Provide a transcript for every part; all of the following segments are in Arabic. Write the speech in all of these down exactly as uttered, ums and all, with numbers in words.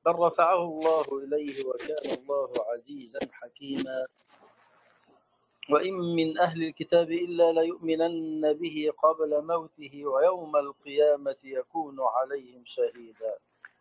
بل رفعه الله إليه وكان الله عزيزا حكيما. وإن من أهل الكتاب إلا ليؤمنن به قبل موته ويوم القيامة يكون عليهم شهيدا.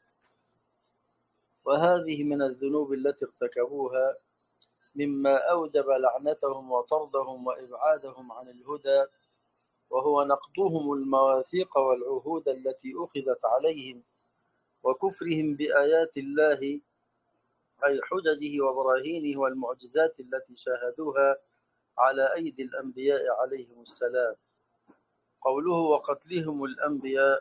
وهذه من الذنوب التي ارتكبوها مما أوجب لعنتهم وطردهم وإبعادهم عن الهدى، وهو نقضهم المواثيق والعهود التي أخذت عليهم وكفرهم بآيات الله أي حججه وبراهينه والمعجزات التي شاهدوها على أيدي الأنبياء عليهم السلام. قوله وقتلهم الأنبياء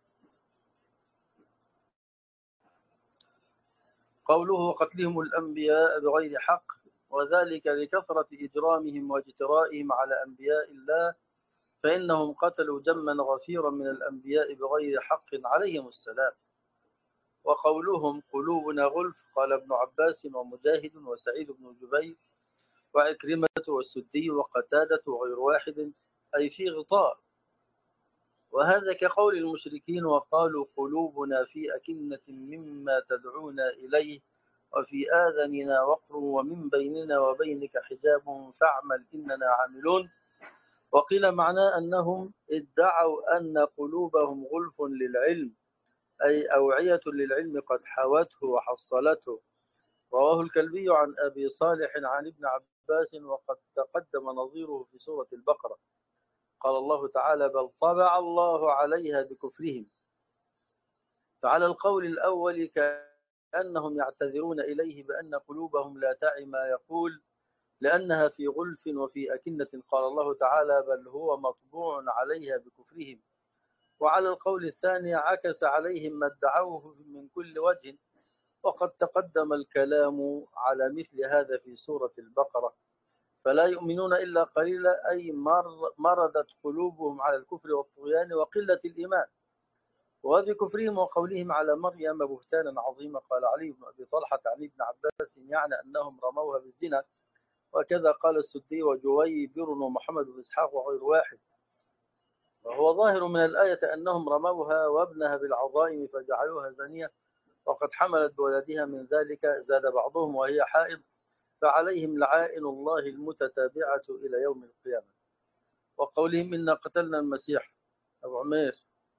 قوله وقتلهم الأنبياء بغير حق، وذلك لكثرة إجرامهم واجترائهم على أنبياء الله، فإنهم قتلوا جما غفيرا من الأنبياء بغير حق عليهم السلام. وقولهم قلوبنا غلف، قال ابن عباس ومجاهد وسعيد بن جبير وعكرمة والسدي وقتادة وغير واحد، أي في غطاء. وهذا كقول المشركين وقالوا قلوبنا في أكنة مما تدعونا إليه وفي آذاننا وقر ومن بيننا وبينك حجاب فاعمل إننا عاملون. وقيل معناه أنهم ادعوا أن قلوبهم غلف للعلم، أي أوعية للعلم قد حوته وحصلته. رواه الكلبي عن أبي صالح عن ابن عباس وقد تقدم نظيره في سورة البقرة. قال الله تعالى بل طبع الله عليها بكفرهم. فعلى القول الأول كأنهم يعتذرون إليه بأن قلوبهم لا تعي ما يقول لأنها في غلف وفي أكنة. قال الله تعالى بل هو مطبوع عليها بكفرهم. وعلى القول الثاني عكس عليهم ما ادعوه من كل وجه، وقد تقدم الكلام على مثل هذا في سورة البقرة. فلا يؤمنون إلا قليلا، أي مرضت قلوبهم على الكفر والطغيان وقلة الإيمان. وبكفرهم وقولهم على مريم بهتانا عظيما. قال علي بن أبي طلحة عن ابن عباس يعني أنهم رموها بالزنا، وكذا قال السدي وجويبر ومحمد بن إسحاق وغير واحد. وهو ظاهر من الآية أنهم رموها وابنها بالعظائم فجعلوها زانية، وقد حملت بولدها من ذلك. زاد بعضهم وهي حائض، فعليهم لعائن الله المتتابعة إلى يوم القيامة. وقولهم إنا قتلنا المسيح. أبو عمير.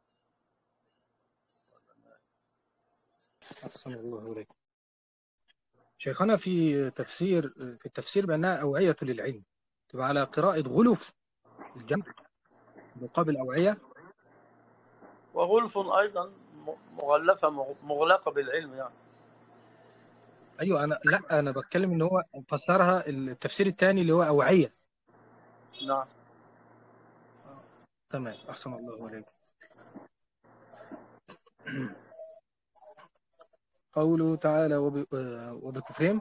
أحسن الله إليك. شيخنا في تفسير في التفسير بأنها أوعية للعلم، تبقى على قراءة غلف الجمع مقابل أوعية، وغلف أيضا مغلفة مغلقة بالعلم يعني. أيوة أنا لا أنا بتكلم إن هو فسرها التفسير الثاني اللي هو أوعية. نعم. آه. تمام أحسن الله إليك. قوله تعالى وب... وبكفرهم.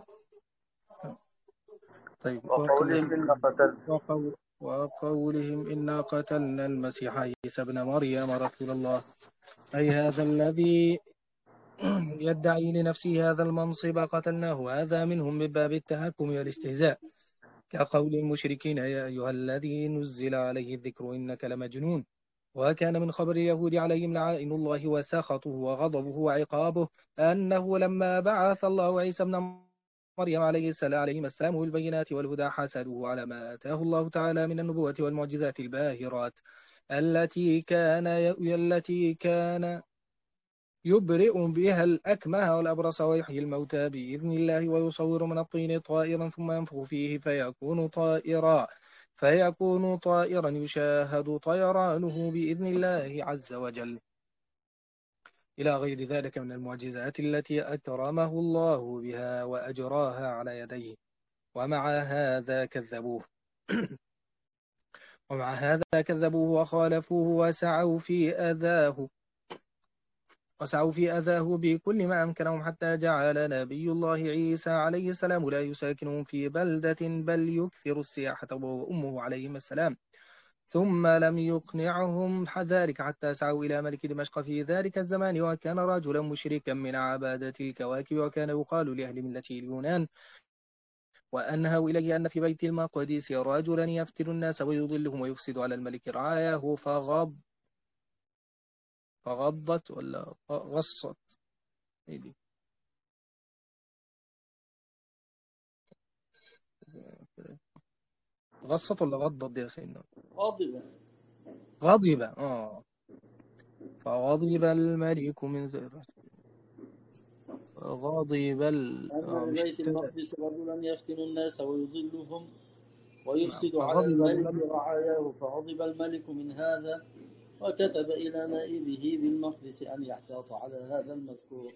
طيب وقولهم إنا قتلنا وقول... وقولهم إنا قتلنا المسيح عيسى ابن مريم رسول الله، أي هذا الذي يدعي لنفسه هذا المنصب قتلناه. هذا منهم من باب التهكم والاستهزاء، كقول المشركين يا أيها الذي نزل عليه الذكر إنك لمجنون. وكان من خبر اليهود عليهم لعائن الله وسخطه وغضبه وعقابه أنه لما بعث الله عيسى ابن مريم عليه السلام عليهما السلام بالبينات والهدى حسدوه على ما آتاه الله تعالى من النبوة والمعجزات الباهرات التي كان التي كان يبرئ بها الأكمه والأبرص ويحيي الموتى بإذن الله ويصور من الطين طائرا ثم ينفخ فيه فيكون طائرا فيكون طائرا يشاهد طيرانه بإذن الله عز وجل، إلى غير ذلك من المعجزات التي أكرمه الله بها وأجراها على يديه. ومع هذا كذبوه ومع هذا كذبوه وخالفوه وسعوا في أذاه وسعوا في أذاه بكل ما أمكنهم، حتى جعل نبي الله عيسى عليه السلام لا يساكنهم في بلدة بل يكثر السياحة وأمه عليهم السلام. ثم لم يقنعهم ذلك حتى سعوا إلى ملك دمشق في ذلك الزمان، وكان رجلا مشركا من عبادة الكواكب، وكان يقال لأهل ملة اليونان وأنهوا إليه أن في بيت المقدس رجلا يفتن الناس ويضلهم ويفسد على الملك رعاياه، فغض فغضت ولا غصت غصت ولا غضت يا سيدنا؟ غاضبا. غضب. آه فغضب الملك من ذرة. غضب ال... أن آه مش ببيت التاء. المقدس رجلا يفتن الناس ويضلهم نعم ويفسد على فغضب الملك الملك. رعاياه، فغضب الملك من هذا وكتب إلى نائبه بالمقدس أن يحتاط على هذا المذكور.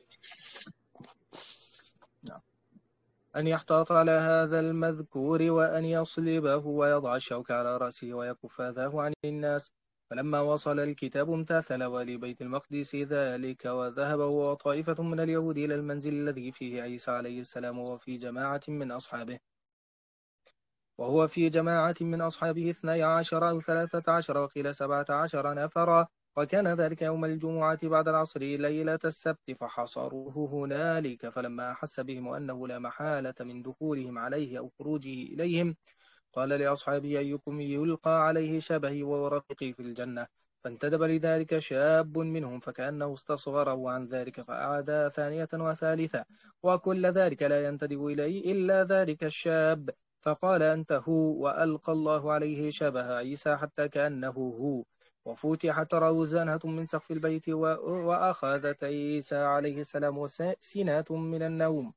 نعم. أن يحتاط على هذا المذكور وأن يصلبه ويضع الشوك على رأسه ويكف أذاه عن الناس. فلما وصل الكتاب امتثل والي بيت المقدس ذلك، وذهب هو وطائفة من اليهود إلى المنزل الذي فيه عيسى عليه السلام وفي جماعة من أصحابه وهو في جماعة من أصحابه اثني عشر أو ثلاثة عشر وقيل سبعة عشر نفرا. وكان ذلك يوم الجمعة بعد العصر ليلة السبت، فحصروه هنالك. فلما أحس بهم أنه لا محالة من دخولهم عليه أو خروجه إليهم، قال لأصحابه أيكم يلقى عليه شبهي ورفيقي في الجنة. فانتدب لذلك شاب منهم فكأنه استصغره عن ذلك، فأعاد ثانية وثالثة وكل ذلك لا ينتدب إليه إلا ذلك الشاب. فقال أنت هو، وألقى الله عليه شبه عيسى حتى كأنه هو. وفتحت روزانة من سقف البيت وأخذت عيسى عليه السلام سنة من النوم،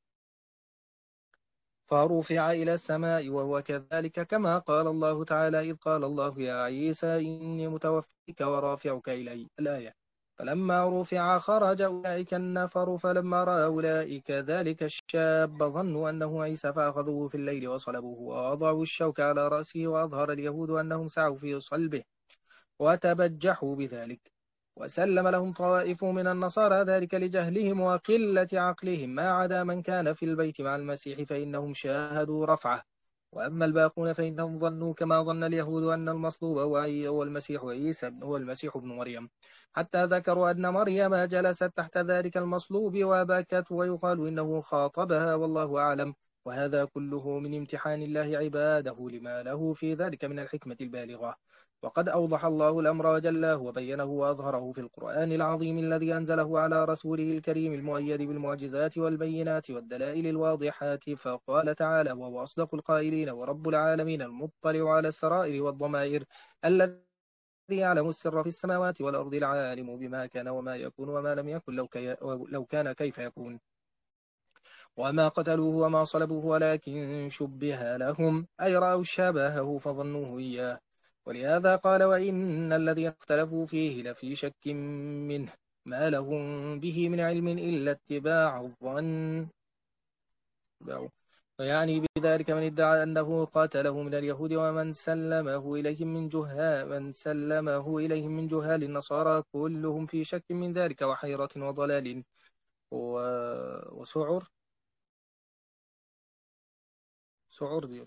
فرفع إلى السماء وهو كذلك كما قال الله تعالى إذ قال الله يا عيسى إني متوفيك ورافعك إلي الآية. فلما رفع خرج أولئك النفر، فلما رأى أولئك ذلك الشاب ظنوا أنه عيسى فأخذوه في الليل وصلبوه ووضعوا الشوك على رأسه، وأظهر اليهود أنهم سعوا في صلبه وتبجحوا بذلك. وسلم لهم طوائف من النصارى ذلك لجهلهم وقلة عقلهم، ما عدا من كان في البيت مع المسيح فإنهم شاهدوا رفعه. وأما الباقون فإنهم ظنوا كما ظن اليهود أن المصلوب هو المسيح عيسى هو المسيح ابن مريم، حتى ذكروا أن مريم جلست تحت ذلك المصلوب وبكت، ويقال إنه خاطبها والله أعلم. وهذا كله من امتحان الله عباده لما له في ذلك من الحكمة البالغة. وقد أوضح الله الأمر وجله وبينه وأظهره في القرآن العظيم الذي أنزله على رسوله الكريم المؤيد بالمعجزات والبينات والدلائل الواضحات. فقال تعالى وهو أصدق القائلين ورب العالمين المطلع على السرائر والضمائر الذي يعلم السر في السماوات والأرض العالم بما كان وما يكون وما لم يكن لو, كي لو كان كيف يكون. وما قتلوه وما صلبوه ولكن شبه لهم، أي رأوا شبهه فظنوه إياه. ولهذا قال وإن الذين اختلفوا فيه لفي شك منه ما لهم به من علم إلا اتباع الظن. فيعني بذلك من ادعى أنه قاتله من اليهود ومن سلمه إليهم من جهال من سلمه إليهم من جهال النصارى كلهم في شك من ذلك وحيرة وضلال وسعر سعر دي.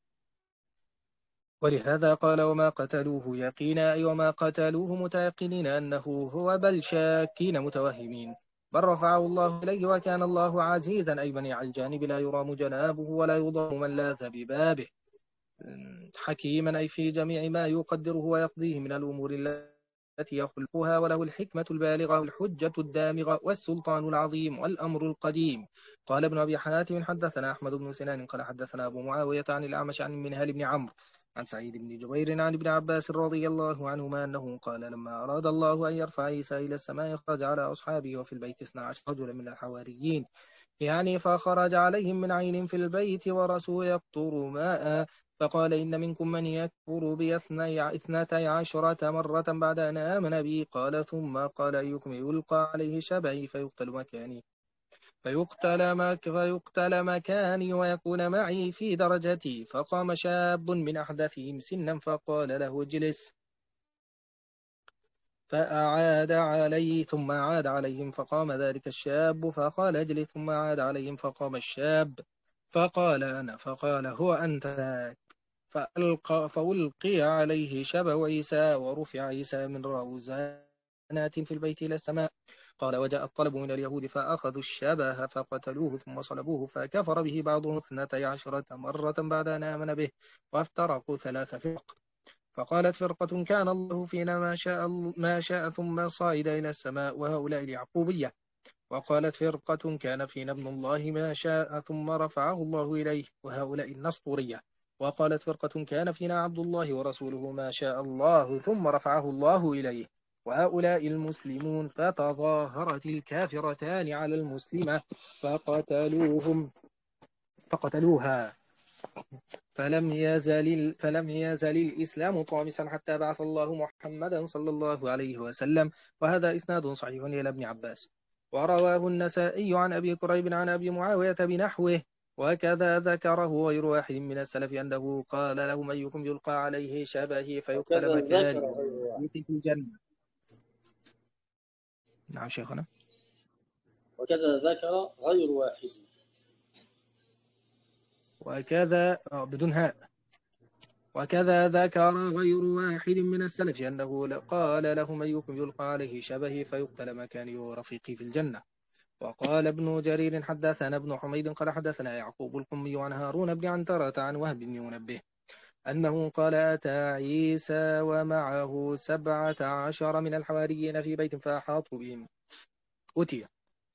ولهذا قال وما قتلوه يقينا، أي وما قتلوه متيقنين أنه هو، بل شاكين متوهمين. بل رفعه الله إليه وكان الله عزيزا، أي منيع الجانب لا يرام جنابه ولا يضام من لاذ ببابه. حكيما أي في جميع ما يقدره ويقضيه من الأمور التي يخلقها، وله الحكمة البالغة والحجة الدامغة والسلطان العظيم والأمر القديم. قال ابن أبي حاتم حدثنا أحمد بن سنان قال حدثنا أبو معاوية عن الأعمش عن منهل بن عمرو عن سعيد بن جبير عن ابن عباس رضي الله عنهما أنه قال لما أراد الله أن يرفع عيسى إلى السماء خرج على أصحابه وفي البيت اثنا عشر رجلا من الحواريين، يعني فخرج عليهم من عين في البيت ورسول يقطر ماء، فقال إن منكم من يكفر بي اثنتي عشرة مرة بعد أن آمن بي. قال ثم قال أيكم يلقى عليه شبهي فيقتل مكاني فيقتل, مك فيقتل مكاني ويكون معي في درجتي. فقام شاب من أحدثهم سنا فقال له اجلس، فأعاد عليه ثم عاد عليهم فقام ذلك الشاب فقال اجلس، ثم عاد عليهم فقام الشاب فقال أنا، فقال هو أنت. فألقى فألقي عليه شبه عيسى ورفع عيسى من روزانات في البيت إلى السماء. قال وجاء الطلب من اليهود فأخذوا الشبه فقتلوه ثم صلبوه، فكفر به بعضهم اثنتي عشرة مرة بعد أن آمن به، وافترقوا ثلاث فرق. فقالت فرقة كان الله فينا ما شاء, ما شاء ثم صعد إلى السماء وهؤلاء اليعقوبية. وقالت فرقة كان فينا ابن الله ما شاء ثم رفعه الله إليه وهؤلاء النسطورية. وقالت فرقة كان فينا عبد الله ورسوله ما شاء الله ثم رفعه الله إليه، وهؤلاء المسلمون. فتظاهرت الكافرتان على المسلمة فقتلوهم فقتلوها. فلم يزل فلم يزل الإسلام طامسا حتى بعث الله محمدا صلى الله عليه وسلم. وهذا إسناد صحيح إلى ابن عباس. ورواه النسائي عن أبي كريب عن أبي معاوية بنحوه، وكذا ذكره غير واحد من السلف أنه قال لهم أيكم يلقى عليه شبهه فيقتل وكذا ذكر مكاني غير واحد في الجنة. نعم شيخنا. وكذا ذكر غير واحد وكذا آه، بدون هاء. وكذا ذكر غير واحد من السلف أنه قال لهم أيكم يلقى عليه شبهي فيقتل مكاني ورفيقي في الجنة. وقال ابن جرير حدثنا ابن حميد قال حدثنا يعقوب القمي عن هارون بن عنترة عن وهب بن منبه أنه قال أتى عيسى ومعه سبعة عشر من الحواريين في بيت فأحاطوا بهم. أتي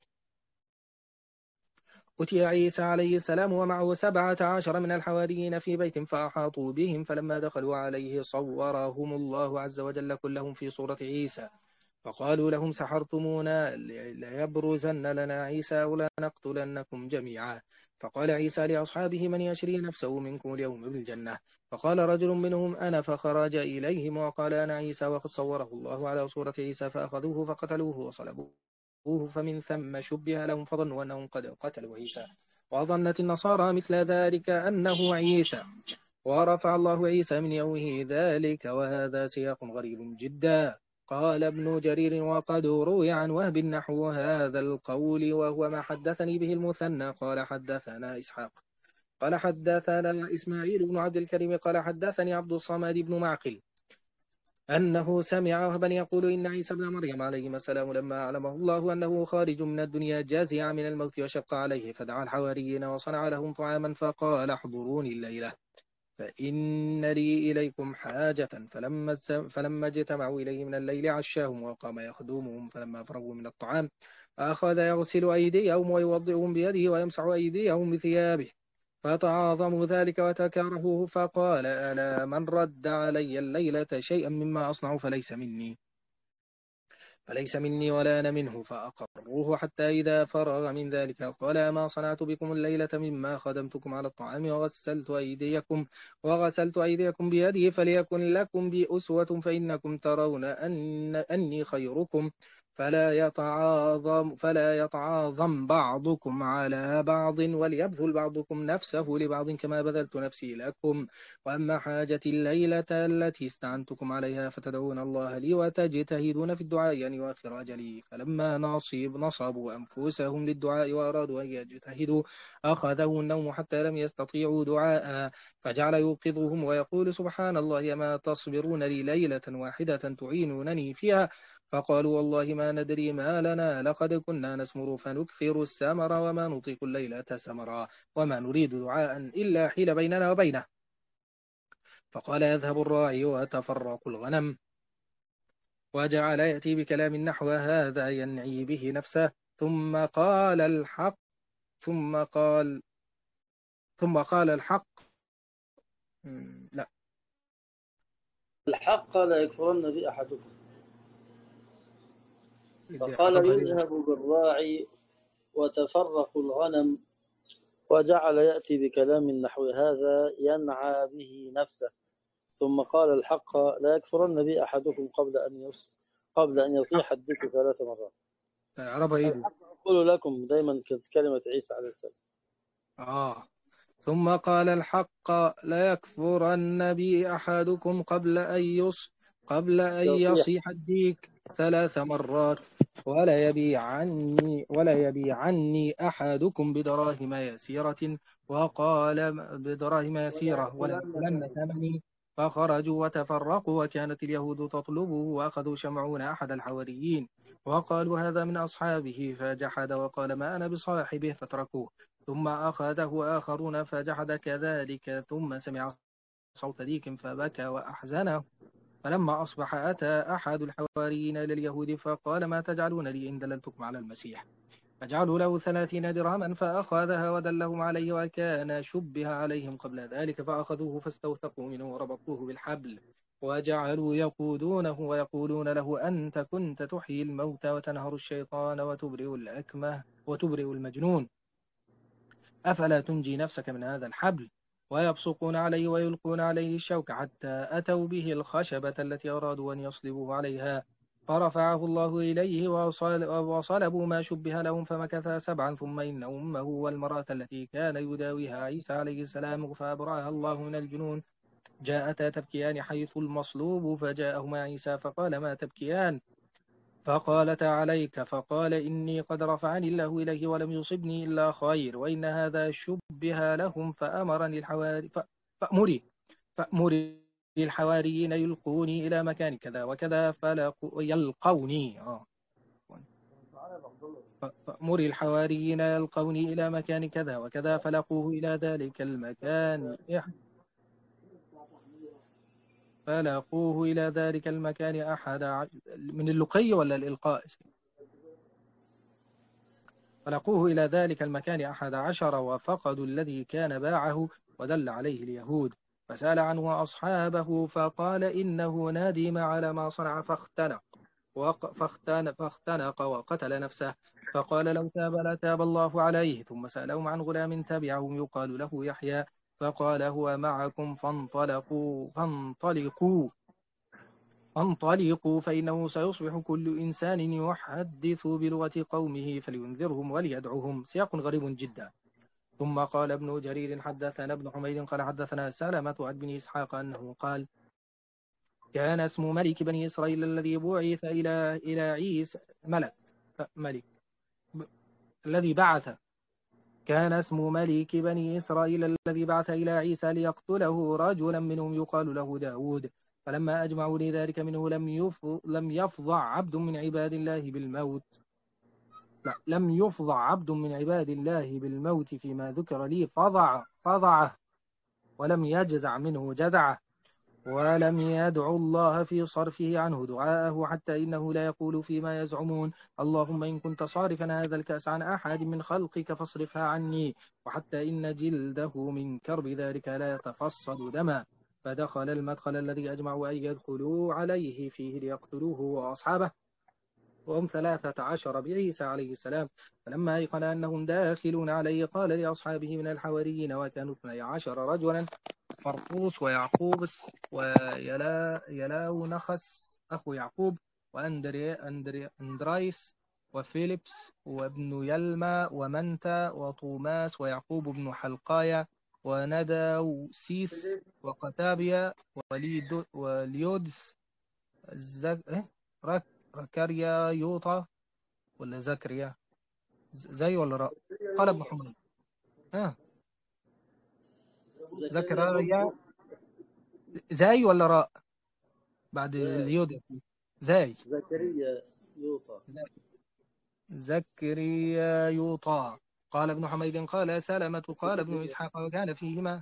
أتي عيسى عليه السلام ومعه سبعة عشر من الحواريين في بيت فأحاطوا بهم، فلما دخلوا عليه صورهم الله عز وجل كلهم في صورة عيسى، فقالوا لهم سحرتمونا ليبرزن لنا عيسى ولنقتلنكم جميعا. فقال عيسى لأصحابه من يشري نفسه منكم اليوم بالجنة؟ فقال رجل منهم أنا، فخرج إليهم وقال أنا عيسى، وقد صوره الله على صورة عيسى، فأخذوه فقتلوه وصلبوه، فمن ثم شبه لهم فظنوا أنهم قد قتلوا عيسى. وظنت النصارى مثل ذلك أنه عيسى، ورفع الله عيسى من يومه ذلك. وهذا سياق غريب جدا. قال ابن جرير وقد روي عن وهب نحو هذا القول، وهو ما حدثني به المثنى قال حدثنا إسحاق قال حدثنا إسماعيل بن عبد الكريم قال حدثني عبد الصمد بن معقل أنه سمع وهبا يقول إن عيسى بن مريم عليه السلام لما أعلمه الله أنه خارج من الدنيا جازع من الموت وشق عليه، فدعا الحواريين وصنع لهم طعاما فقال احضروني الليلة فإن لي إليكم حاجة. فلما فلما اجتمعوا إليه من الليل عشاهم وقام يخدمهم، فلما فرغوا من الطعام أخذ يغسل أيديهم ويوضئهم بيده ويمسح أيديهم بثيابه، فتعاظموا ذلك وتكرهوه، فقال ألا من رد علي الليلة شيئا مما أصنع فليس مني فليس مني ولا أنا منه. فأقروه حتى إذا فرغ من ذلك قال ما صنعت بكم الليلة مما خدمتكم على الطعام وغسلت أيديكم وغسلت أيديكم بيدي، فليكن لكم بي أسوة، فإنكم ترون أن أني خيركم، فلا يتعاظم فلا يتعاظم بعضكم على بعض، وليبذل بعضكم نفسه لبعض كما بذلت نفسي لكم. وأما حاجتي الليلة التي استعنتكم عليها فتدعون الله لي وتجتهدون في الدعاء أن يؤخر أجلي. فلما نصب نصبوا أنفسهم للدعاء وأرادوا أن يجتهدوا أخذه النوم حتى لم يستطيعوا دعاء، فجعل يوقظهم ويقول سبحان الله ما تصبرون لي ليلة واحدة تعينونني فيها؟ فقالوا والله ما ندري ما لنا، لقد كنا نسمر فنكثر السمر وما نطيق الليلة سمرا، وما نريد دعاء إلا حيل بيننا وبينه. فقال يذهب الراعي وتفرق الغنم، وجعل يأتي بكلام نحو هذا ينعي به نفسه. ثم قال الحق ثم قال ثم قال الحق لا الحق لا يكفرن بي أحدكم. اللي فقال حضرها لي. يذهب بالراعي وتفرق الغنم، وجعل يأتي بكلام نحو هذا ينعى به نفسه. ثم قال الحق لا يكفرن بي أحدكم قبل أن يص قبل أن يصيح الديك ثلاث مرات. عربها إيده. الحق أقول لكم دائما كلمة عيسى عليه السلام. آه ثم قال الحق لا يكفرن بي أحدكم قبل أن يص قبل أن يصيح يصيح الديك ثلاث مرات، ولا يبيع عني ولا يبيع عني أحدكم بدراهم يسيرة، وقال بدراهم ولا يسيرة ولا يأكلن يأكلن ثمنه. ثمني. فخرجوا وتفرقوا، وكانت اليهود تطلبه، وأخذوا شمعون أحد الحواريين وقالوا هذا من أصحابه، فجحد وقال ما أنا بصاحبه فتركوه. ثم أخذه آخرون فجحد كذلك، ثم سمع صوت ديك فبكى وأحزنه. فلما أصبح أتى أحد الحواريين إلى اليهود فقال ما تجعلون لي إن دللتكم على المسيح؟ فجعلوا له ثلاثين درهما فأخذها ودلهم عليه، وكان شبه عليهم قبل ذلك فأخذوه فاستوثقوا منه وربطوه بالحبل وجعلوا يقودونه ويقولون له أنت كنت تحيي الموتى وتنهر الشيطان وتبرئ الأكمه وتبرئ المجنون، أفلا تنجي نفسك من هذا الحبل؟ ويبصقون عليه ويلقون عليه الشوك حتى أتوا به الخشبة التي أرادوا أن يصلبوه عليها، فرفعه الله إليه وصل وصلبوا ما شبه لهم، فمكث سبعا ثم إن أمه والمرأة التي كان يداويها عيسى عليه السلام فأبرأها الله من الجنون جاءتا تبكيان حيث المصلوب، فجاءهما عيسى فقال ما تبكيان؟ فقالتا عليك، فقال إني قد رفعني الله إليه ولم يصبني إلا خير، وإن هذا شبه لهم فأمرني الحواري ف- فأمري فأمري الحواريين يلقوني إلى مكان كذا وكذا فلقوا يلقوني آه. ف- فأمري الحواريين يلقوني إلى مكان كذا وكذا فلقوه إلى ذلك المكان فلقوه إلى ذلك المكان أحد ع- من اللقي ولا الإلقاء؟ فلقوه إلى ذلك المكان أحد عشر وفقدوا الذي كان باعه ودل عليه اليهود، فسأل عنه أصحابه فقال إنه نادم على ما صنع فاختنق وق- فاختن- فاختنق وقتل نفسه، فقال لو تاب لتاب الله عليه. ثم سألهم عن غلام تبعهم يقال له يحيى، فقال هو معكم فانطلقوا فانطلقوا انطلقوا فإنه سيصبح كل إنسان يحدث بلغة قومه فلينذرهم وليدعوهم. سياق غريب جدا. ثم قال ابن جرير حدثنا ابن حميد قال حدثنا سلمة عن بن إسحاق أنه قال كان اسم ملك بني إسرائيل الذي بعث إلى إلى عيسى ملك ملك ب- الذي بعث كان اسم ملك بني إسرائيل الذي بعث إلى عيسى ليقتله رجلا منهم يقال له داود، فلما أجمعوا لذلك منه لم يف... لم يفضع عبد من عباد الله بالموت لا لم يفضع عبد من عباد الله بالموت فيما ذكر لي فضع فضعه، ولم يجزع منه جزعه، ولم يدع الله في صرفه عنه دعاءه، حتى إنه لا يقول فيما يزعمون اللهم إن كنت صارفا هذا الكأس عن أحد من خلقك فاصرفها عني، وحتى إن جلده من كرب ذلك لا يتفصل دما، فدخل المدخل الذي أجمعوا أن يدخلوا عليه فيه ليقتلوه وأصحابه، وهم ثلاثة عشر بعيسى عليه السلام، فلما أيقن أنهم داخلون عليه قال لأصحابه من الحواريين وكانوا اثني عشر رجلا فرقوس ويعقوب ويلا يلاو نخس أخو يعقوب وأندري أندري أندرايس وفيليبس وابن يلما ومنتا وطوماس ويعقوب بن حلقايا ونداوسيس وقتابيا وليدو وليودس زك... إيه؟ رك... ركاريا يوطا ولا زكريا ز- زي ولا راء؟ قال ابن حميد ها زكريا زكريا برضه. زي ولا راء بعد زاي. اليود زي زكريا يوطى. زكريا يوطا. قال ابن حميد قال سلمة قال ابن إسحاق وكان فيهما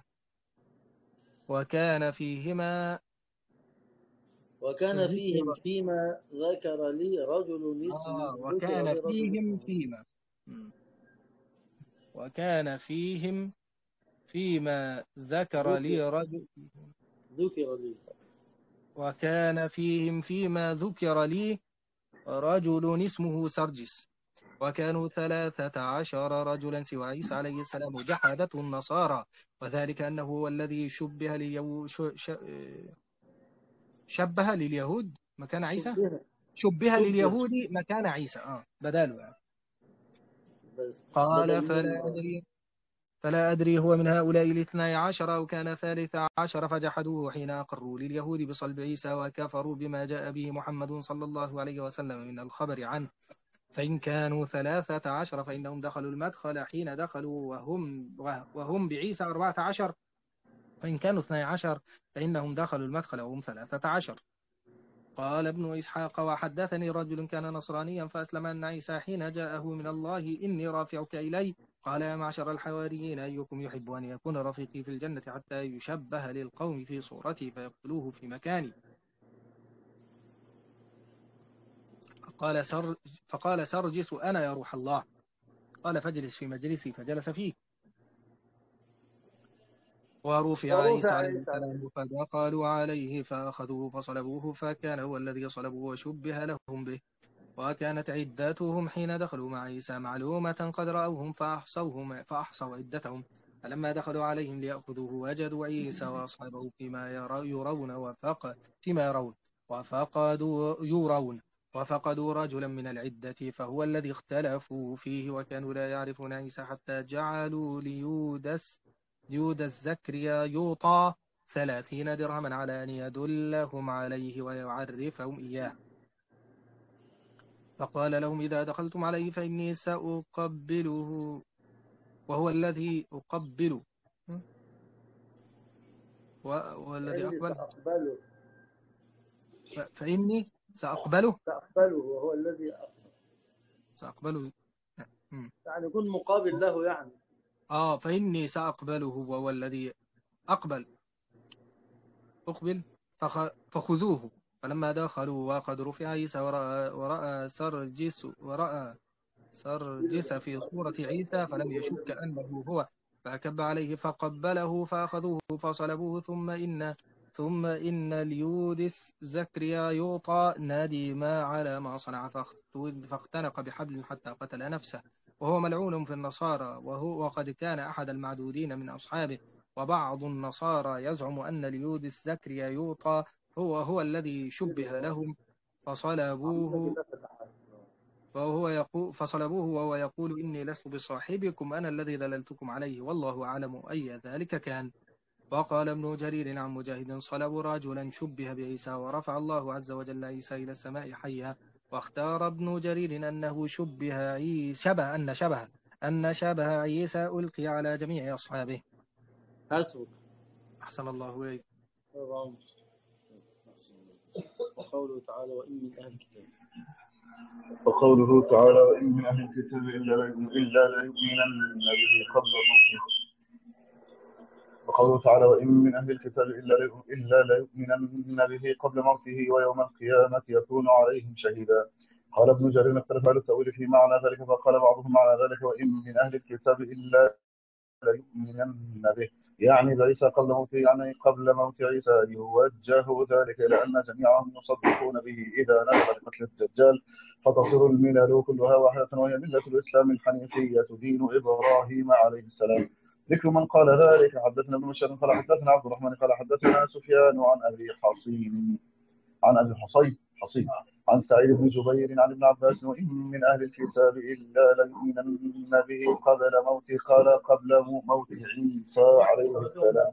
وكان فيهما وكان فيهم ذكر فيما ذكر لي رجل اسم آه ذكر وكان لي رجل فيهم اسمه فيما م. وكان فيهم فيما ذكر ذكر لي رجل ذكر لي. وكان فيهم فيما ذكر لي رجل اسمه سرجس، وكانوا ثلاثة عشر رجلا سوى عيسى عليه السلام جحدته النصارى، وذلك أنه هو الذي شبه لليو... ش... ش... شبه لليهود مكان عيسى شبه شبه شبه لليهود مكان عيسى آه بداله يعني. بس قال بدل فلا من آه. أدري فلا أدري هو من هؤلاء الاثني عشر أو كان ثالث عشر، فجحدوه حين أقروا لليهود بصلب عيسى وكفروا بما جاء به محمد صلى الله عليه وسلم من الخبر عنه، فإن كانوا ثلاثة عشر فإنهم دخلوا المدخل حين دخلوا وهم وهم بعيسى أربعة عشر، فإن كانوا اثني عشر فإنهم دخلوا المدخل وهم ثلاثة عشر. قال ابن إسحاق وحدثني رجل كان نصرانيا فأسلم أن عيسى حين جاءه من الله إني رافعك إلي، قال يا معشر الحواريين أيكم يحب أن يكون رفيقي في الجنة حتى يشبه للقوم في صورتي فيقتلوه في مكاني؟ فقال, سر فقال سرجس أنا يا روح الله. قال فاجلس في مجلسي فجلس فيه. ورفع عيسى ورفع عليه عيسى عليه السلام فدخلوا عليه فأخذوه فصلبوه فكان هو الذي صلبوه وشبه لهم به. وكانت عدتهم حين دخلوا مع عيسى معلومة قد رأوهم فأحصوهم فأحصوا عدتهم. فلما دخلوا عليهم ليأخذوه وجدوا عيسى وأصحابه فيما يرون وفق فيما يرون وفقدوا يرون وفقدوا رجلا من العدة فهو الذي اختلفوا فيه. وكانوا لا يعرفون عيسى حتى جعلوا ليودس ليودس زكريا يوطى ثلاثين درهما على أن يدلهم عليه ويعرفهم إياه. فقال لهم إذا دخلتم عليه فإني سأقبله وهو الذي أقبله والذي فإني أقبل سأقبله فإني سأقبله سأقبله وهو الذي سأقبله يعني يكون مقابل له يعني. آه فإني سأقبله وهو الذي أقبل أقبل فخ... فخذوه. فلما دخلوا وقد رفع عيسى ورأى, ورأى سرجس ورأى سرجس في صورة عيسى فلم يشك أنه هو فأكب عليه فقبله فأخذوه فصلبوه. ثم إن ثم إن ليودس زكريا يوطى ندم على ما صنع فاختنق بحبل حتى قتل نفسه وهو ملعون في النصارى وهو وقد كان أحد المعدودين من أصحابه. وبعض النصارى يزعم أن ليودس زكريا يوطى هو هو الذي شبه لهم فصلبوه فهو يقول فصلبوه وهو يقول إني لست بصاحبكم أنا الذي دللتكم عليه والله أعلم أي ذلك كان. وقال ابن جرير عن مجاهد صلبوا رجلا شبه بعيسى ورفع الله عز وجل عيسى إلى السماء حيا. واختار ابن جرير أنه شبه عيسى شبه أن شبه أن شبه عيسى ألقي على جميع أصحابه. حسبك. أحسن الله إليك. وقوله تعالى وإن من أهل الكتاب وقوله تعالى وإن من أهل الكتاب إلا إلا ليؤمنن به قبل موته. وقوله تعالى وإن من أهل الكتاب إلا إلا ليؤمنن به قبل موته ويوم القيامة يكون عليهم شهيدا. قال ابن جرير اختلف أهل التأويل في معنى ذلك فقال بعضهم معنى ذلك وإن من أهل الكتاب إلا ليؤمنن به يعني بعيسى قبل موته يعني قبل موت عيسى. يوجه ذلك إلى أن جميعهم يصدقون به إذا نزل بقتل الدجال فتصير الملل كلها واحدة وهي ملة الإسلام الحنيفية دين إبراهيم عليه السلام. ذكر من قال ذلك حدثنا ابن مشهد قال حدثنا عبد الرحمن قال حدثنا سفيان عن أبي حصين عن أبي حصين حصين عن سعيد بن جبير عن ابن عباس وإن من أهل الكتاب إلا ليؤمنن به قبل موته قال قبل موت عيسى عليه السلام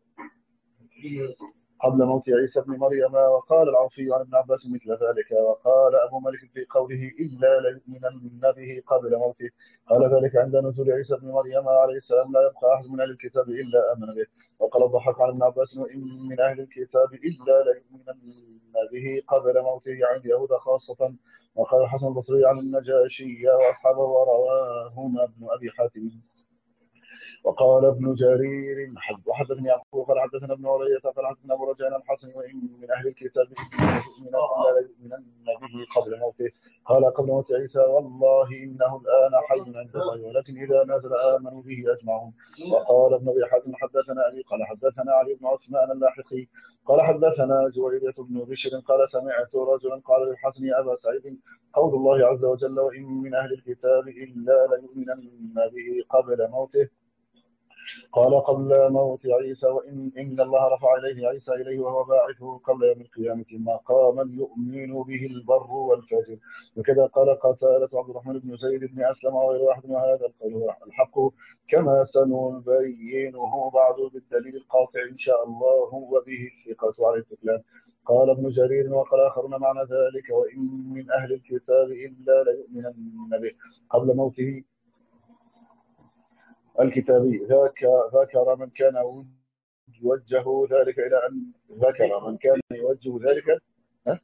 قبل موت عيسى بن مريم. وقال العوفي عن ابن عباس مثل ذلك. وقال أبو مالك في قوله إلا ليؤمنن به قبل موته قال ذلك عند نزول عيسى بن مريم عليه السلام لا يبقى أحد من أهل الكتاب إلا آمن به. وقال الضحاك عن ابن عباس وإن من أهل الكتاب إلا ليؤمنن به قبل موته عند يهود خاصة. وقال الحسن البصري عن النجاشي وأصحابه ورواهما ابن أبي حاتم. وقال ابن جرير وحدثني يعقوب قال حدثنا ابن علية قال حدثنا ابو رجاء الحسن وإن من أهل الكتاب إلا ليؤمنن به قبل موته قال قبل موت عيسى والله إنه الآن حي عند الله ولكن إذا نزل آمنوا به أجمعون. وقال ابن أبي حاتم حدثنا أبي قال حدثنا علي بن عثمان اللاحقي قال حدثنا زويرية بن بشر قال سمعت رجلا قال للحسن يا أبا سعيد قول الله عز وجل وإن من أهل الكتاب إلا ليؤمنن به قبل موته قال قبل موت عيسى وإن إن الله رفع إليه عيسى إليه وهو باعثه قبل يوم القيامة مقاما يؤمن به البر والفاجر. وكذا قال قتادة عبد الرحمن بن زيد بن أسلم وغير واحد وهذا القول الحق كما سنبينه بعد بالدليل القاطع إن شاء الله وبه الثقة على التكلان. قال ابن جرير وقال آخرون معنى ذلك وإن من أهل الكتاب إلا ليؤمنن به قبل موته الكتابي ذاك ذكر من كان يوجه ذلك إلى أن ذكر من كان يوجه ذلك ها؟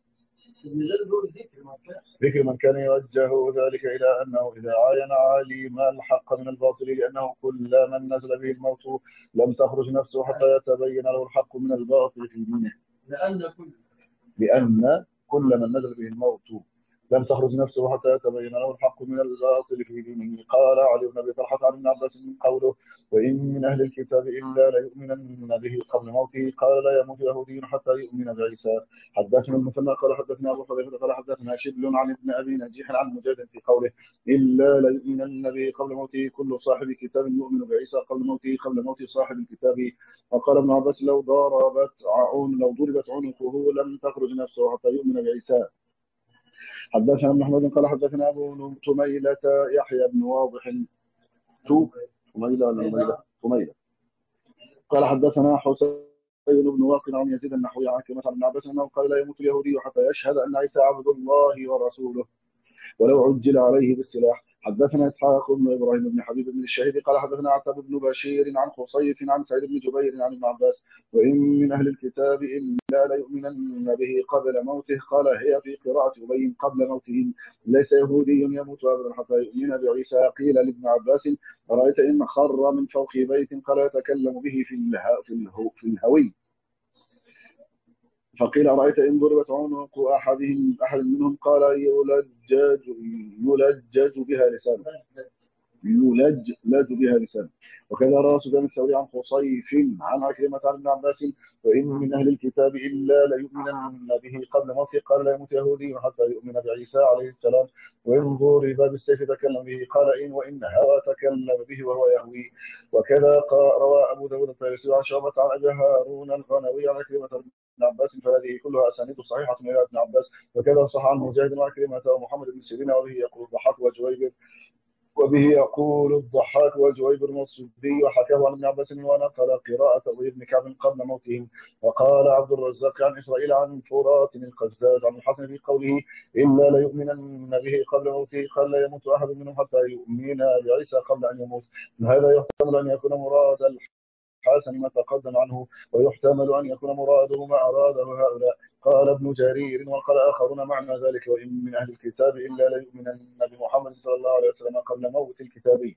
ذكر من كان يوجه ذلك إلى أنه إذا عاين علم الحق من الباطل لأنه كل من نزل به الموت لم تخرج نفسه حتى يتبين له الحق من الباطل في دينه لأن كل لأن كل من نزل به الموت لم تخرج نفسه حتى يتبين له الحق من الباطل في دينه. قال علي بن أبي طلحة عن ابن عباس من قوله وإن من أهل الكتاب إلا ليؤمنن به قبل موته قال لا يموت يهودي حتى يؤمن بعيسى. حدثنا المثنى قال حدثنا أبو حذيفة قال حدثنا شبل عن ابن أبي نجيح عن مجاهد في قوله إلا ليؤمنن به قبل موته كل صاحب كتاب يؤمن بعيسى قبل موته قبل موت صاحب الكتاب. وقال ابن عباس لو ضربت عون لو ضربت عنقه لم تخرج نفسه حتى يؤمن بعيسى. حدثنا ابن محمد قال حدثنا أبو تميلة يحيى بن واضح تميلة ولا تميلة تميلة قال حدثنا حسين بن واقد عن يزيد النحوي عن كلمة عن ابن عباس أنه قال لا يموت اليهودي حتى يشهد أن عيسى عبد الله ورسوله ولو عجل عليه بالسلاح. حدثنا اسحاق بن ابراهيم بن حبيب بن الشهيد قال حدثنا عتاب بن بشير عن خصيف عن سعيد بن جبير عن ابن عباس وان من اهل الكتاب الا ليؤمنن به قبل موته قال هي في قراءه ابي قبل موته ليس يهودي يموت ابدا حتى يؤمن بعيسى. قيل لابن عباس ارايت ان خر من فوق بيت قال يتكلم به في الها في, الهو في الهوي فقيل أرأيت إن ضربت عنق أحدهم أحد منهم قال يلجج يلجج بها لسانه يلج لج بها لسانه. وكذا روى سفيان الثوري عن خصيف عن عكرمة عن ابن عباس وإن من أهل الكتاب إلا ليؤمنن به قبل موته قال لا يموت يهودي حتى يؤمن بعيسى عليه السلام وإن ضرب بالسيف تكلم به قال إن وإن هوى تكلم به وهو يهوي. وكذا روى أبو داود الطيالسي عن شعبة عن أبي هارون الغنوي عن عكرمة ابن عباس فهذه كلها أسانيد صحيحة من ابن عباس. وكذا صح عن مجاهد وعكرمة ومحمد بن سيرين وبه يقول الضحاك وجويبر وبه يقول الضحاك وجويبر الصدي وحكاه عن ابن عباس ونقل قراءة أبي بن كعب قبل موتهم. وقال عبد الرزاق عن إسرائيل عن فرات القزاز عن الحسن في قوله إلا ليؤمنن به قبل موته قال لا يموت أحد منهم حتى يؤمن بعيسى قبل أن يموت. هذا يحتمل أن يكون مراد الحسن ما تقدم عنه ويحتمل أن يكون مراده ما أراده هؤلاء. قال ابن جرير وقال آخرون معنى ذلك وإن من أهل الكتاب إلا ليؤمنن بمحمد صلى الله عليه وسلم قبل موت الكتاب.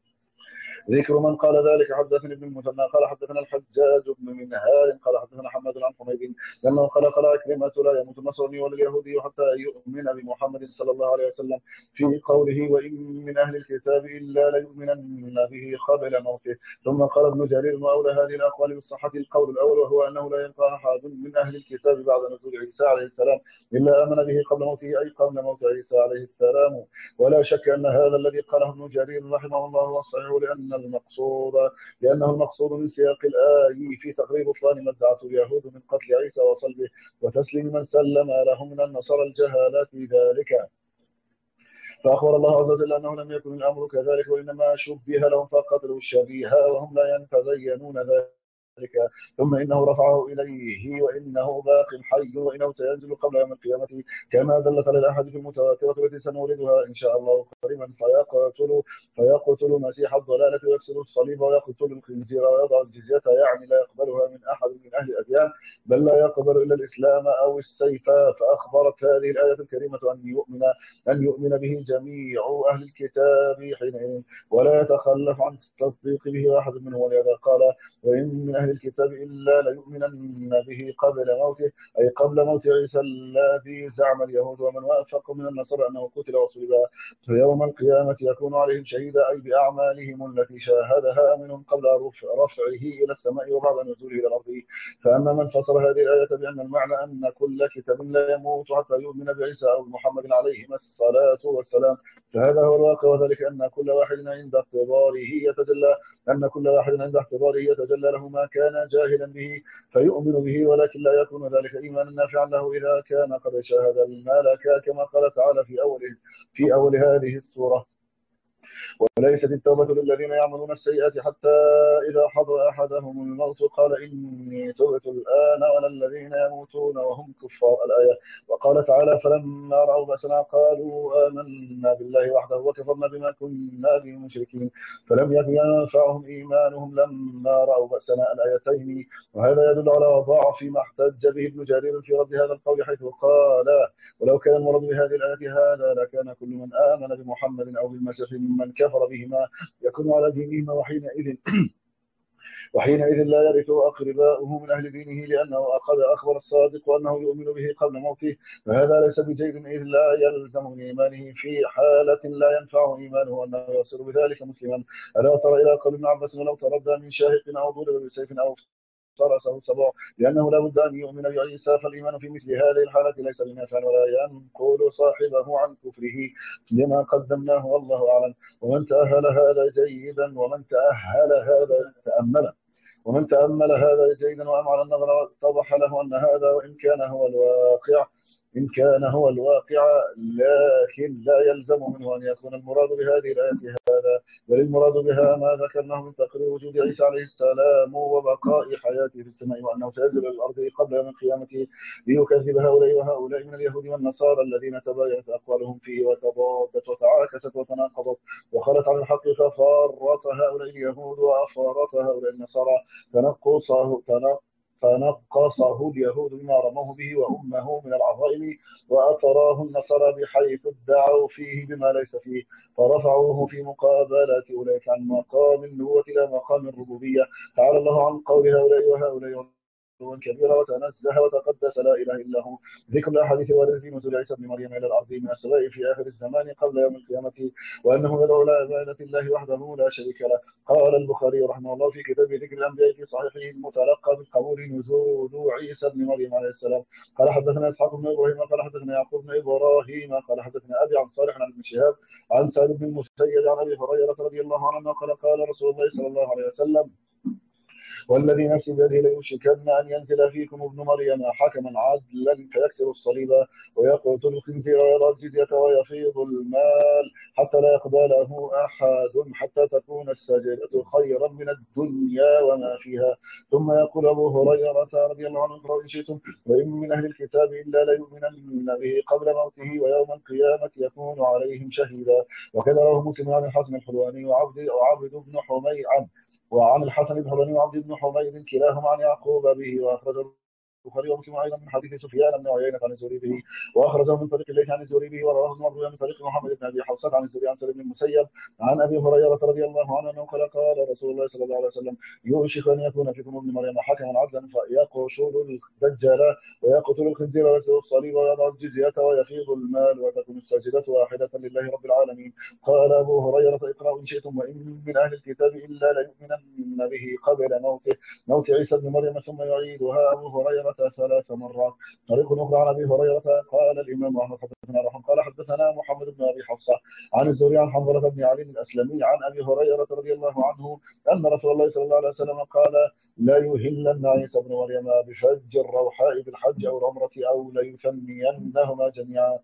ذكر من قال ذلك حدثني ابن المثنى قال حدثنا الحجاج بن منهار قال حدثنا حماد عن حميد لأنه قال قال عكرمة لا يموت النصراني ولا اليهودي حتى يؤمن بمحمد صلى الله عليه وسلم في قوله وإن من أهل الكتاب إلا ليؤمنن به قبل موته. ثم قال ابن جرير وأولى هذه الأقوال بالصحة القول الأول وهو أنه لا يبقى أحد من أهل الكتاب بعد نزول عيسى عليه السلام إلا آمن به قبل موته أي قبل موت عيسى عليه السلام. ولا شك أن هذا الذي قاله ابن جرير رحمه الله هو الصحيح لأن المقصود لأنه المقصود من سياق الآية في تقرير بطلان ما ادعته اليهود من قتل عيسى وصلبه وتسليم من سلم له من النصارى الجهالات ذلك. فأخبر الله عز وجل أنه لم يكن الأمر كذلك وإنما شبه لهم فقتلوا الشبيه وهم لا يتبينون ذلك. ثم إنه رفعه إليه وإنه باق حي وإنه سينزل قبل يوم القيامة كما دلت على الأحاديث المتواترة التي سنوردها إن شاء الله قريبا فيقتل فيقتل مسيح الضلالة ويكسر الصليب ويقتل الخنزير ويضع الجزية يعني لا يقبلها من أحد من أهل الأديان بل لا يقبل إلا الإسلام أو السيف. فأخبرت هذه الآية الكريمة أن يؤمن أن يؤمن به جميع أهل الكتاب حينئذ ولا يتخلف عن التصديق به واحد منهم. ولهذا قال وإن من أهل الكتاب إلا ليؤمنن به قبل موته أي قبل موت عيسى الذي زعم اليهود ومن وافق من النصارى أنه قتل وصلب في يوم القيامة يكون عليهم شهيدا أي بأعمالهم التي شاهدها منهم قبل رفعه إلى السماء وبعد نزوله إلى الأرض. فأما من فسر هذه الآية بأن المعنى أن كل كتاب لا يموت حتى يؤمن بعيسى أو محمد عليهما الصلاة والسلام فهذا هو الواقع وذلك أن كل واحد عند اعتباره يتجلى أن كل واحد عند اعتباره يتجلى له ما كان جاهلا به فيؤمن به ولكن لا يكون ذلك إيمانا نافعا له إذا كان قد شاهد الملك كما قال تعالى في أول في أول هذه السورة وليست التوبة للذين يعملون السيئات حتى إذا حضر أحدهم الموت قال إني تبت الآن ولا الذين يموتون وهم كفار الآية. وقال تعالى فلما رأوا بأسنا قالوا آمنا بالله وحده وكفرنا بما كنا به مشركين فلم يكن ينفعهم إيمانهم لما رأوا بأسنا الآيتين. وهذا يدل على ضعف ما احتج به ابن جرير في رد هذا القول حيث قال ولو كان المراد بهذه الآية هذا لكان كل من آمن بمحمد أو بالمسيح ممن كفر بهما يكون على دينهما وحينئذ وحينئذ لا يرثه أقرباؤه من أهل دينه لأنه أخذ أخبر الصادق وأنه يؤمن به قبل موته، فهذا ليس بجيد إذ لا يلزم من إيمانه في حالة لا ينفعه إيمانه أنه يصير بذلك مسلما. ألا ترى إلى قول ابن عباس ولو تردى من شاهق أو ضرب بسيف أو فرسه سبع، لأنه لا بد أن يؤمن بعيسى، فالإيمان في مثل هذه الحالة ليس بنافع ولا ينقل صاحبه عن كفره لما قدمناه والله أعلم. ومن تأهل هذا جيدا ومن تأهل هذا تأمل ومن تأمل هذا جيدا وأمعن النظر اتضح له أن هذا وإن كان هو الواقع إن كان هو الواقع لكن لا يلزم منه أن يكون المراد بهذه الآية هذا، بل المراد بها ما ذكرناه من تقرير وجود عيسى عليه السلام وبقاء حياته في السماء، وأنه سينزل إلى الأرض قبل يوم القيامة ليكذب هؤلاء وهؤلاء من اليهود والنصارى الذين تباينت أقوالهم فيه وتضادت وتعاكست وتناقضت وخلت عن الحق، ففارط هؤلاء اليهود وأفارط هؤلاء النصارى تنقصه تنقص فنقصه اليهود بما رموه به وأمه من العظائم، وأطراه النصارى بحيث ادعوا فيه بما ليس فيه، فرفعوه في مقابلة أولئك عن مقام النبوة إلى مقام الربوبية. تعالى الله عن قول هؤلاء وهؤلاء كبيرا وتنزه وتقدس لا إله إلا هو. ذكر الأحاديث الواردة في نزول عيسى بن مريم إلى الأرض من السماء في آخر الزمان قبل يوم القيامة، وأنه يدعو إلى عبادة الله وحده لا شريك له. قال البخاري رحمه الله في كتاب ذكر الأنبياء في صحيحه المتلقى بالقبول نزول عيسى بن مريم عليه السلام. قال حدثنا إسحاق بن إبراهيم قال حدثنا يعقوب بن إبراهيم قال حدثنا أبي عن صالح عن ابن شهاب عن سعد بن المسيب عن أبي هريرة رضي الله عنه قال قال رسول الله صلى الله عليه وسلم: والذي نفسي بيده ليوشكن أن ينزل فيكم ابن مريم حكما عدلا فيكسر الصليب ويقتل الخنزير ويضع الجزية ويفيض المال حتى لا يقبله أحد حتى تكون السجدة خيرا من الدنيا وما فيها. ثم يقول أبو هريرة رضي الله عنه: اقرأوا إن شئتم: وإن من أهل الكتاب إلا ليؤمنن به قبل موته ويوم القيامة يكون عليهم شهيدا. وكذا رواه مسلم عن الحسن الحلواني وعبد وعبد بن حميد عن وعن الحسن بن حلواني وعبد بن حميد كلاهما عن يعقوب به، وأخرج البخاري ومسلم أيضا من حديث سفيان بن عيينة عن الزهري به، وأخرجه من طريق الليث عن الزهري به، ورواه ابن من طريق محمد بن أبي حفصة عن الزهري عن سعيد بن المسيب عن أبي هريرة رضي الله عنه أنه قال قال رسول الله صلى الله عليه وسلم: يوشك أن يكون فيكم ابن مريم حكما عدلا فيقتل الدجال ويقتل الخنزير ويكسر الصليب ويضع الجزية ويفيض المال وتكون الساجدة واحدة لله رب العالمين. قال أبو هريرة: اقرأوا إن شئتم: وإن من أهل الكتاب إلا ليؤمنن به قبل موته موت عيسى بن مريم ثم يعيدها أبو هريرة ثلاث مرات. طريق أخرى عن أبي هريرة قال الإمام أحمد حدثنا رحمه قال حدثنا محمد بن أبي حفصة عن الزهري عن حنظلة بن علي الأسلمي عن أبي هريرة رضي الله عنه أن رسول الله صلى الله عليه وسلم قال: لا يهلن عيسى بن مريم بفج الروحاء بالحج أو العمرة أو ليثنينهما جميعا.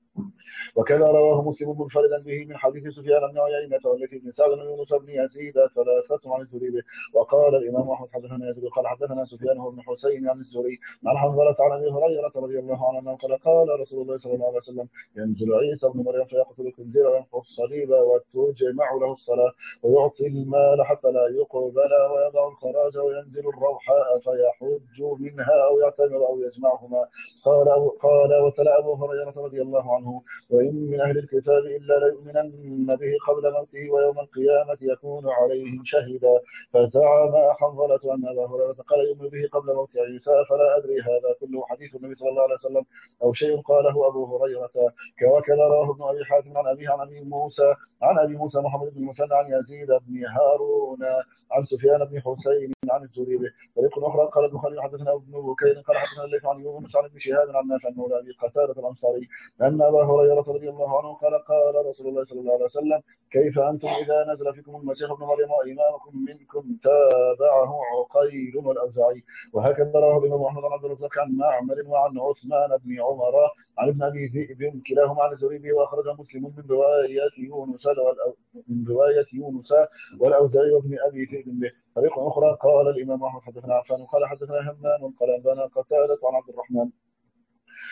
وكذا رواه مسلم منفردا به من حديث سفيان بن عيينة والتي بن سعد ويونس بن يزيد ثلاثة عن الزهري به. وقال الإمام أحمد حدثنا يزيد قال حدثنا سفيان بن حسين عن الزهري عن حنظلة عن أبي هريرة رضي الله عنه قال قال رسول الله صلى الله عليه وسلم: ينزل عيسى بن مريم فيقتل الخنزير وينفخ الصليب وتجمع له الصلاة ويعطي المال حتى لا يقبل ويضع الخراج وينزل الروحاء فيحج منها أو يعتمر أو يجمعهما. قال قال وتلا أبو هريرة رضي الله عنه: وإن من أهل الكتاب إلا ليؤمنن به قبل موته ويوم القيامة يكون عليهم شهيدا. فزعم حنظلة أن أبا هريرة قال يؤمن به قبل موت عيسى، فلا أدري هذا كله حديث النبي صلى الله عليه وسلم أو شيء قاله أبو هريرة. وكذا رواه ابن أبي حاتم عن أبيه عن أبي موسى عن أبي موسى محمد بن المثنى عن يزيد بن هارون عن سفيان بن حسين عن الزهري به. طريق أخرى قال البخاري حدثنا ابن بكير قال حدثنا الليث عن يونس عن ابن شهاب عن نافع مولى أبي قتادة الأنصاري أن أبا هريرة رضي الله عنه قال قال رسول الله صلى الله عليه وسلم: كيف أنتم إذا نزل فيكم المسيح ابن مريم وإمامكم منكم تابعه عقيل والأوزاعي. وهكذا رواه الإمام أحمد بن عبد الرزاق عن معمر وعن عثمان بن عمر عن ابن أبي ذئب كلاهما عن الزهري، وأخرج مسلم من رواية يونس من رواية يونس والأوزاعي وابن أبي ذئب به. طريق أخرى قال الإمام أحمد حدثنا عفان قال حدثنا همام قال أنبانا قتادة عن عبد الرحمن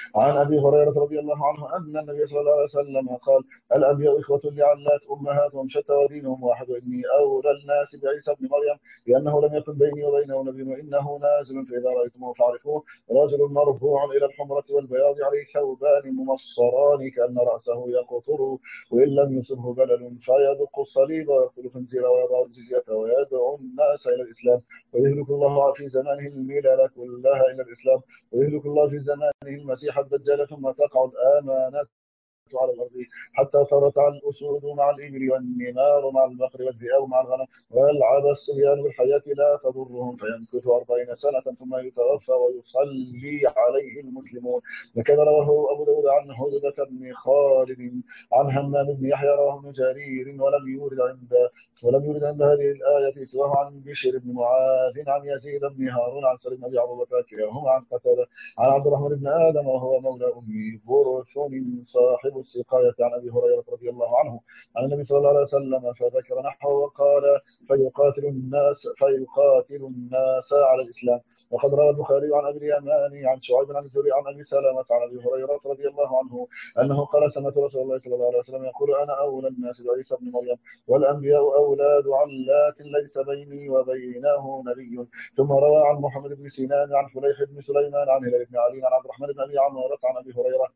عن أبي هريرة رضي الله عنه أن النبي صلى الله عليه وسلم قال: الأنبياء إخوة لعلات أمهاتهم شتى ودينهم واحد، وإني أولى الناس بعيسى ابن مريم لأنه لم يكن بيني وبينه نبي وإنه نازل، فإذا رأيتموه فاعرفوه، رجل مرفوع إلى الحمرة والبياض عليه ثوبان ممصران كأن رأسه يقطر، وإن لم يصبه بلل فيدق الصليب ويقتل الخنزير ويضع الجزية ويدعو الناس إلى الإسلام، ويهلك الله في زمانه الملل كلها إلى الإسلام، ويهلك الله في زمانه المسيح الدجال، ثم تقع الآمانات على الأرض حتى ترتع الأسود مع الإبل والنمار مع البقر والذئاب مع الغنم، ويلعب الصبيان بالحياة لا تضرهم، فيمكث أربعين سنة ثم يتوفى ويصلي عليه المسلمون. وكذا رواه أبو داود عن هدبة بن خالد عن همام بن يحيى رواه ابن جرير ولم يورد عند ولم يورد عند هذه الآية سواه عن بشر بن معاذ عن يزيد بن هارون عن سليم بن أبي عروبة كلاهما عن قتادة عن عبد الرحمن بن آدم وهو مولى أمي برثون صاحب السقاية عن أبي هريرة رضي الله عنه عن النبي صلى الله عليه وسلم فذكر نحوه وقال: فيقاتل الناس فيقاتل الناس على الإسلام. وقد روى البخاري عن ابي اليماني عن شعيب عن الزهري عن ابي سلمة عن ابي هريره رضي الله عنه انه قال: سمعت رسول الله صلى الله عليه وسلم يقول: انا اولى الناس بعيسى بن مريم، والانبياء اولاد علات ليس بيني وبينه نبي. ثم روى عن محمد بن سنان عن فليح بن سليمان عن هلال بن علي عن عبد الرحمن بن ابي عمارة عن ابي هريره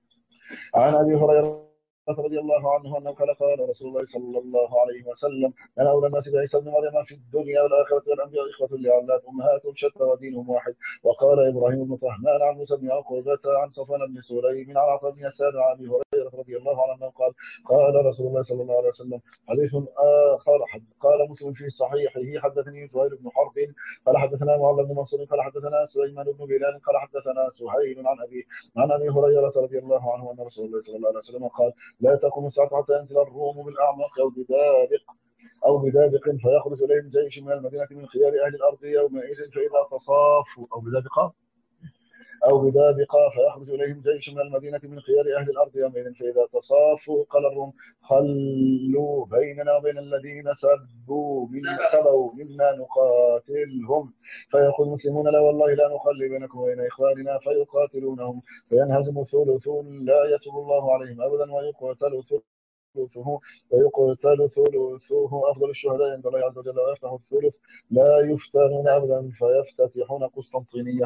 عن ابي هريره رضي الله عنه انه قال: قال رسول الله صلى الله عليه وسلم: انا اولى الناس بعيسى بن مريم في الدنيا والاخره، والانبياء اخوه لعلات امهاتهم شتى ودينهم واحد. وقال ابراهيم بن طهمان عن موسى بن عقبه عن صفوان بن سليم عن عطاء بن يسار عن ابي هريره رضي الله عنه قال: قال رسول الله صلى الله عليه وسلم. حديث اخر قال مسلم في صحيحه: حدثني سهيل بن حرب قال حدثنا معاذ بن منصور قال حدثنا سليمان بن بلال قال حدثنا سهيل عن ابي عن ابي هريره رضي الله عنه ان رسول الله صلى الله عليه وسلم قال: لا تقوم الساعة حتى ينزل الروم بالأعماق أو بدابق أو بدابق فيخرج إليهم جيش من المدينة من خيار أهل الأرض يومئذ، فإذا تصافوا أو بدابق أو بدابق فيخرج إليهم جيش من المدينة من خيار أهل الأرض يومئذ، فإذا تصافوا قال الروم: خلوا بيننا وبين الذين سبوا من سبوا منا نقاتلهم، فيقول المسلمون: لا والله لا نخلي بينكم وبين إخواننا، فيقاتلونهم فينهزم ثلث لا يتوب الله عليهم أبدا، ويقتل ثلثه ويقتل ثلثه أفضل الشهداء عند الله عز وجل، ويفتح الثلث لا يفتنون أبدا فيفتتحون قسطنطينية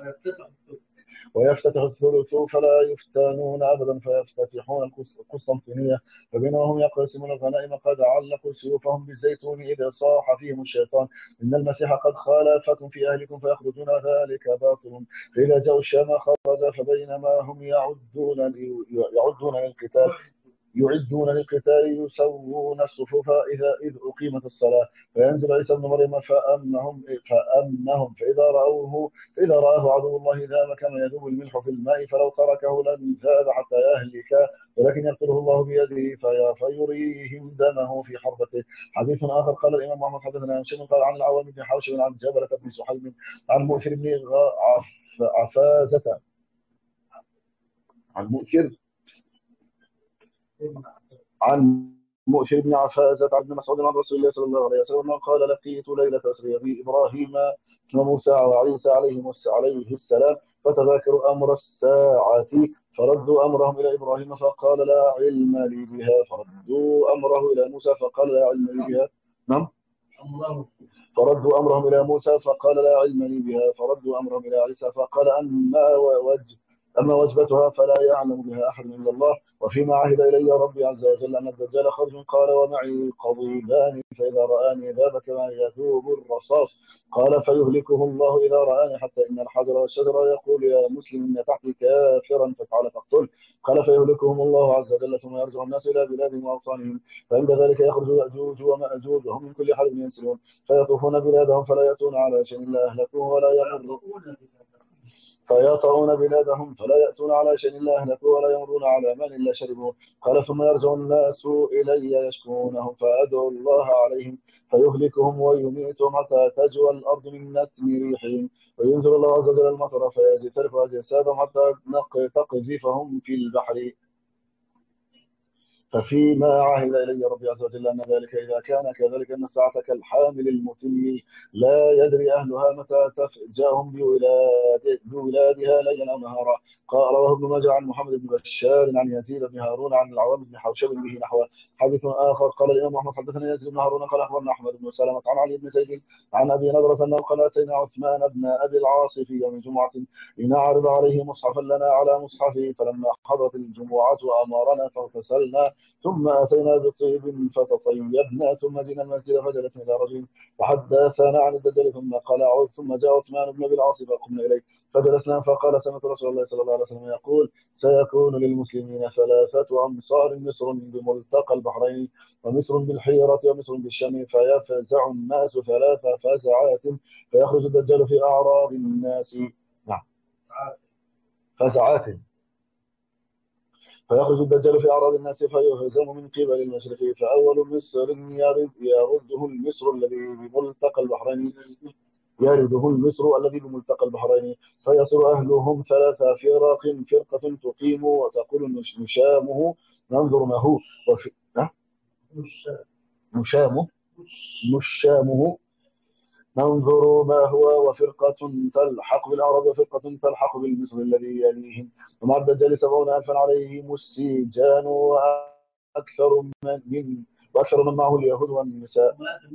ويفتتح الثلث فلا يفتنون أبدا فيفتتحون القسطنطينية، فبينما هم يقسمون الغنائم قد علقوا سيوفهم بالزيتون إذا صاح فيهم الشيطان: إن المسيح قد خالفكم في أهلكم فيخرجون، ذلك باطل. فإذا جاءوا الشام خرج، فبينما هم يعدون يعدون للقتال يعدون للقتال يسوون الصفوف إذا إذ أقيمت الصلاة، فينزل عيسى ابن مريم فأمنهم فأمنهم فإذا رأوه فإذا رآه عدو الله ذاب كما يذوب الملح في الماء، فلو تركه لن ذاب حتى يهلك، ولكن يقتله الله بيده فيريهم دمه في حربته. حديث آخر قال الإمام محمد حدثنا هشام قال عن العوام بن حوشب عن جبلة بن سحيم عن مؤثر بن عفازة عن مؤثر عن مؤثر بن عفازة عن ابن مسعود عن رسول الله صلى الله عليه وسلم قال: لقيت ليلة أسري بي إبراهيم وموسى وعيسى عليهم عليه السلام، فتذاكروا أمر الساعة، فردوا أمرهم إلى إبراهيم فقال: لا علم لي بها، فردوا أمره إلى موسى فقال: لا علم لي بها. نعم فردوا أمرهم إلى موسى فقال: لا علم لي بها، فردوا أمرهم إلى عيسى فقال: أما وجه أما وجبتها فلا يعلم بها أحد إلا الله، وفيما عهد إلي ربي عز وجل أن الدجال خرج، قال: ومعي قضيبان، فإذا رآني ذاب كما يذوب الرصاص، قال: فيهلكه الله إذا رآني، حتى إن الحجر والشجر يقول: يا مسلم إن تحتي كافرا فافعل فاقتل، قال: فيهلكهم الله عز وجل، ثم يرجع الناس إلى بلادهم وأوطانهم، فعند ذلك يخرج يأجوج ومأجوج وهم من كل حدب ينسلون، فيطوفون بلادهم فلا يأتون على شيء إلا أهلكوه ولا يمرون فيطعون بلادهم فلا يأتون على شيء إلا أهلكوه ولا يمرون على مال إلا شربوه، قال: ثم يرجع الناس إلي يشكونهم فأدعو الله عليهم فيهلكهم ويميتهم حتى تجوى الأرض من نتن ريحهم، وينزل الله عز وجل المطر فيجترف أجسادهم حتى تقذفهم في البحر. ففيما عهد إلي ربي عز وجل أن ذلك إذا كان كذلك أن الساعة كالحامل المتم لا يدري أهلها متى تفجأهم بولاد بولادها ليلا أو نهارا. قال رواه ابن ماجه عن محمد بن بشار عن يزيد بن هارون عن العوام بن حوشب به نحوه. حديث آخر قال الإمام أحمد حدثنا يزيد بن هارون قال أخبرنا أحمد بن سلمة عن علي بن زيد عن أبي نضرة أنه قال أتينا عثمان بن أبي العاص في يوم جمعة لنعرض عليه مصحفا لنا على مصحفه فلما حضرت الجمعة أمرنا فاغتسلنا ثم أتينا بطيب فتطيبنا ثم جئنا المسجد فجلسنا إلى رجل فحدثنا عن الدجال ثم قال عود ثم جاء عثمان بن أبي العاص فقمنا إليه فجلسنا فقال سمعت رسول الله صلى الله عليه وسلم يقول سيكون للمسلمين ثلاثة أمصار مصر بملتقى البحرين ومصر بالحيرة ومصر بالشام فيفزع الناس ثلاث فزعات فيخرج الدجال في أعراض الناس نعم فزعات فيخرج الدجال في أعراض الناس فيهزم من قبل المشرق فأول مصر يرد يرده المصر الذي بملتقى البحرين يرده المصر الذي بملتقى البحرين فيصير أهلهم ثلاث فرق فرقة تقيم وتقول نشامه ننظر ما هو وفي... نشامه نشامه ننظر ما هو وفرقة تلحق بالأعراب وفرقة تلحق بالمصر الذي يليهم ومع الدجال سبعون ألفا عليهم السجان وأكثر من, من وأكثر من معه اليهود والنساء.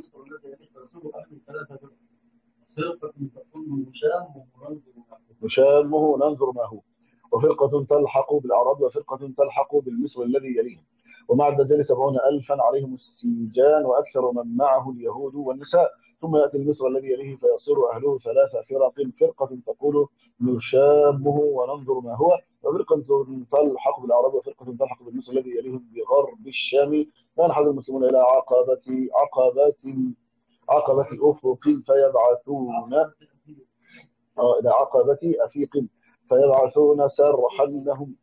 نشامه ننظر ما هو وفرقة تلحق بالأعراب وفرقة تلحق بالمصر الذي يليهم ومع الدجال سبعون ألفا عليهم السجان وأكثر من معه اليهود والنساء ثم يأتي المصر الذي يليه فيصير أهله ثلاث فرق فرقة تقول نشامه وننظر ما هو وفرقة تلحق بالأعراب وفرقة تلحق بالمصر الذي يليهم بغرب الشام فينحدر المسلمون إلى عقبة عقبات عقبة أفق فيبعثون آه إلى عقبة أفيق فيبعثون سرحا لهم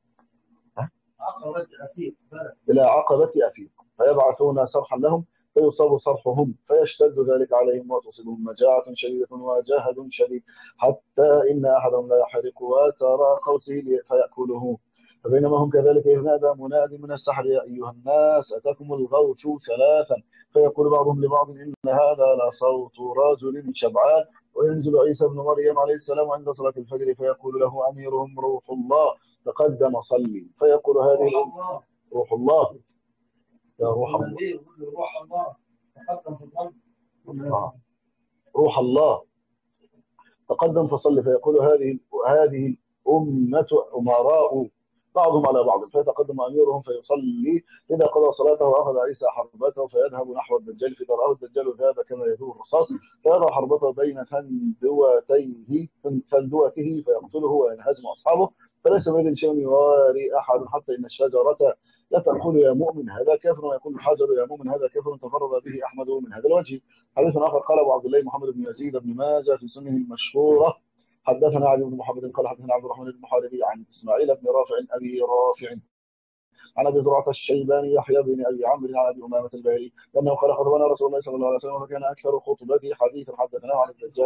عقبة أفيق إلى عقبة أفيق فيبعثون سرحا لهم فيصاب صرحهم فيشتد ذلك عليهم وتصيبهم مجاعة شديدة وجهد شديد حتى إن أحدهم لا يحرق وترى قوسه فيأكله فبينما هم كذلك إذ نادى مناد من السحر يا أيها الناس أتاكم الغوث ثلاثا فيقول بعضهم لبعض إن هذا لصوت رجل شبعان وينزل عيسى بن مريم عليه السلام عند صلاة الفجر فيقول له أميرهم روح الله تقدم صلي فيقول هذه روح الله يا روح الله روح الله تقدم فصلي روح الله تقدم فصلي فيقول هذه هذه الأمة أمراء بعضهم على بعض فيتقدم أميرهم فيصلي إذا قضى صلاته أخذ عيسى حربته فيذهب نحو الدجال فتراه الدجال ذهب كما يذوب الرصاص فيضع حربته بين فندوتيه فندوته فيقتله وينهزم أصحابه فليس بين شيء يواري أحد حتى إن الشجرة لا تقول يا مؤمن هذا كافر ويقول الحجر يا مؤمن هذا كافر تفرد به أحمد من هذا الوجه. حديث آخر قال أبو عبد الله محمد بن يزيد بن ماجه في سنه المشهورة حدثنا علي بن محمد قال حدثنا عبد الرحمن بن محاربي عن إسماعيل بن رافع أبي رافع عن أبي زرعة الشيباني يحيى بن أبي عمرو عن أبي أمامة الباهلي لأنه قال خطبنا رسول الله صلى الله عليه وسلم وكان أكثر خطبته حديثا حدثناه عن الدجال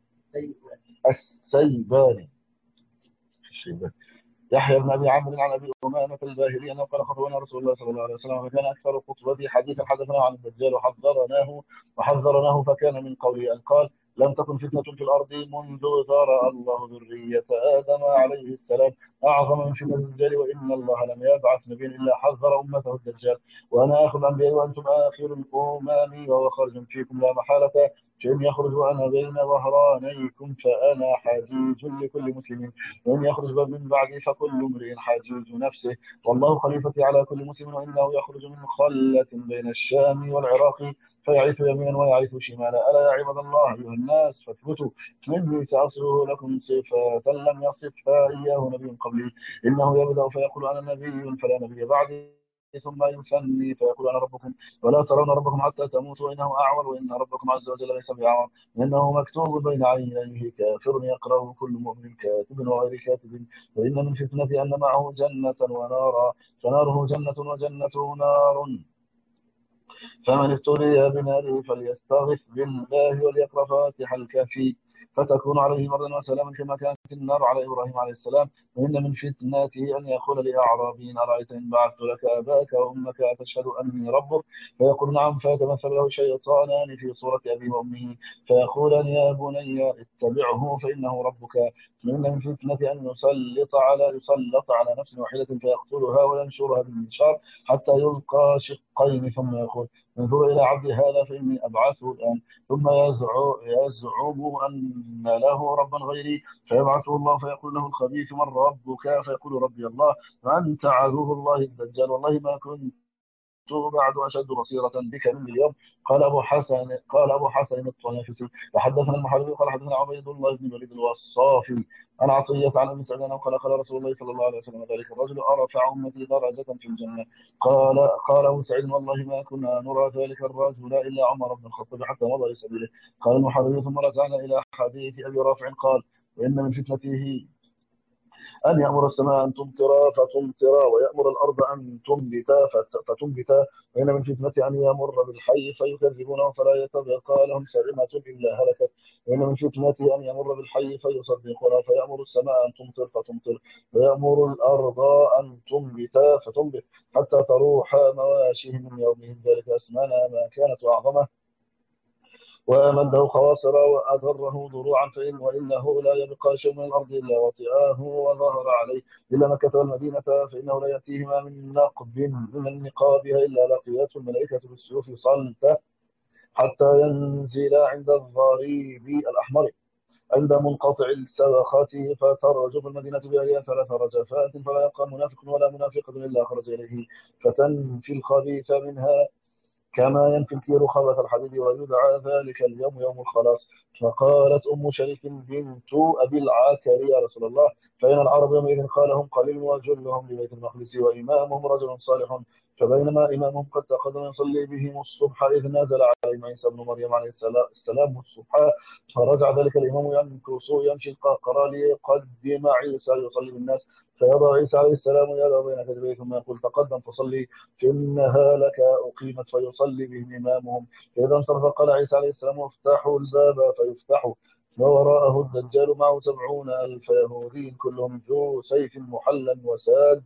السيباني الشيباني يحيى بن أبي عمرو عن أبي أمامة الباهلي أنه قال خطبنا رسول الله صلى الله عليه وسلم وكان أكثر خطبته حديثا حدثناه عن الدجال وحذرناه وحذرناه فكان من قوله أن قال لم تكن فتنة في الأرض منذ ذرأ الله ذرية آدم عليه السلام أعظم من فتنة الدجال وإن الله لم يبعث نبيا إلا حذر أمته الدجال وأنا آخر الأنبياء وأنتم آخر الأمم وهو خارج فيكم لا محالة فإن يخرج وأنا بين ظهرانيكم فأنا حجيج لكل مسلم وإن يخرج من بعدي فكل امرئ حجيج نفسه والله خليفتي على كل مسلم وإنه يخرج من خلة بين الشام والعراق فيعيث يمينا ويعيث شمالا ألا يا عباد الله أيها الناس فاثبتوا مني سأصله لكم صفات لم يصفها إياه نبي قبلي إنه يبدأ فيقول أنا نبي فلا نبي بعدي ثم يثني فيقول أنا ربكم ولا ترون ربكم حتى تموتوا وإنه أعور وإن ربكم عز وجل ليس بأعور إنه مكتوب بين عينيه كافر يقرأه كل مؤمن كاتب وغير كاتب وإن من فتنة أن معه جنة ونارا فناره جنة وجنته نار فمن ابتلي بناره فليستغث بالله وليقرأ فاتح الكافي فتكون عليه بردا وسلاما كما كانت النار على إبراهيم عليه السلام. وإن من فتنته أن يقول لأعرابي أرأيت إن بعثت لك أباك وأمك أتشهد أني ربك؟ فيقول نعم، فيتمثل له شيطانان في صورة أبيه وأمه فيقولان يا بني اتبعه فإنه ربك. وإن من فتنة أن يسلط على يسلط على نفس واحدة فيقتلها وينشرها بالمنشار حتى يلقى شقين ثم يقول انظر إلى عبدي هذا فإني أبعثه الآن، ثم يزعم يزعم أن له ربا غيري فيبعثه الله فيقول له الخبيث من ربك؟ فيقول ربي الله. وأنت عدو الله الدجال، والله ما كنت بعد أشد بصيرة بك من اليوم. قال أبو حسن قال أبو حسن الطنافسي وحدثنا المحرمي قال حدثنا عبيد الله بن الوليد الوصافي عن عطية عن أبي سعيد قال قال رسول الله صلى الله عليه وسلم ذلك الرجل أرفع أمتي درجة في الجنة. قال قال أبو سعيد والله ما كنا نرى ذلك الرجل إلا عمر بن الخطاب حتى مضى لسبيله. قال المحرمي ثم رجعنا إلى حديث أبي رافع قال وإن من فتنته أن يأمر السماء أن تمطر فتمطر ويأمر الأرض أن تنبت فتنبت. وإن من فتنة أن يمر بالحي فيكذبونه فلا يتبقى لهم سلمة إلا هلكت. وإن من فتنة أن يمر بالحي فيصدقونه فيأمر السماء أن تمطر فتمطر ويأمر الأرض أن تنبت فتنبت حتى تروح مواشيهم من يومهم ذلك أسمانا ما كانت وأعظمه وأمده خواصر وأذره ضروعا فإن وإنه لا يبقى شيء من الأرض إلا وطئاه وظهر عليه إلا مكة والمدينة فإنه لا يأتيهما من نقب من نقابها إلا لقيته الملائكة بالسيوف صلته حتى ينزل عند الضريب الأحمر عند منقطع السبخة فترجف المدينة بأيام ثلاث رجفات فلا يبقى منافق ولا منافقة إلا خرج إليه فتنفي الخبيث منها كما ينفي الكير خبث الحديد ويدعى ذلك اليوم يوم الخلاص. فقالت أم شريك بنت أبي العاكر يا رسول الله فإن العرب يومئذ قال هم قليل وجلهم لبيت المقدس وإمامهم رجل صالح. فبينما إمامهم قد تقدم يصلي بهم الصبح إذ نزل عليهم عيسى بن مريم عليه السلام الصبح فرجع ذلك الإمام يمكث يمشي القهقرى ليقدم عيسى يصلي بالناس فيضع عيسى عليه السلام يده بين كتفيه ثم يقول تقدم فصلي فإنها لك أقيمت فيصلي بهم إمامهم. فإذا انصرف قال عيسى عليه السلام افتحوا الباب فيفتحوا ووراءه الدجال معه سبعون ألف يهودي كلهم ذو سيف محلى وساد.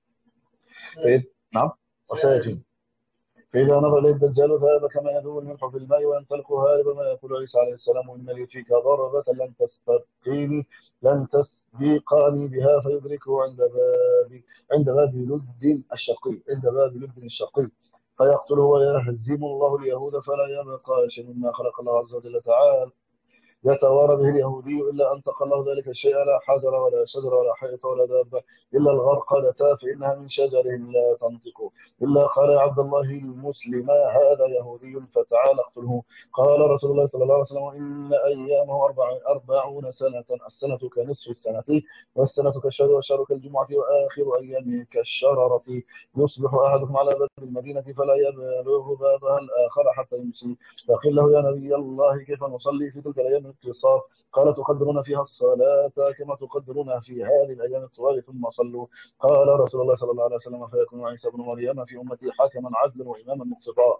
نعم وساج. فإذا نظر إليه الدجال ذهب كما يذوب الملح في الماء وينطلق هاربا ما يقول عيسى عليه السلام إن لي فيك ضربة لن تستبقيني لن تسبقني بها فيدركه عند باب عند باب لد الشقي عند باب لد الشقي فيقتله ويهزم الله اليهود فلا يبقى شيء مما خلق الله عز وجل تعالى يتوارى به اليهودي إلا أن تقله ذلك الشيء لا حجر ولا شجر ولا حيط ولا دابة إلا الغرقدة فإنها من شجر لا تنطق إلا قال يا عبد الله المسلم هذا يهودي فتعال اقتله. قال رسول الله صلى الله عليه وسلم إن أيامه أربع أربعون سنة السنة كنصف السنة والسنة كالشهر والشهر كالجمعة وآخر أيامه كالشررة يصبح أحدكم على باب المدينة فلا يبلغ بابها الآخر حتى يمسي فقيل له يا نبي الله كيف نصلي في تلك الأيام القصار؟ قال تقدرون فيها الصلاة كما تقدرون في هذه الأيام الطوال ثم صلوا. قال رسول الله صلى الله عليه وسلم فيكون عيسى بن مريم في أمتي حاكما عدلا وإماما مقسطا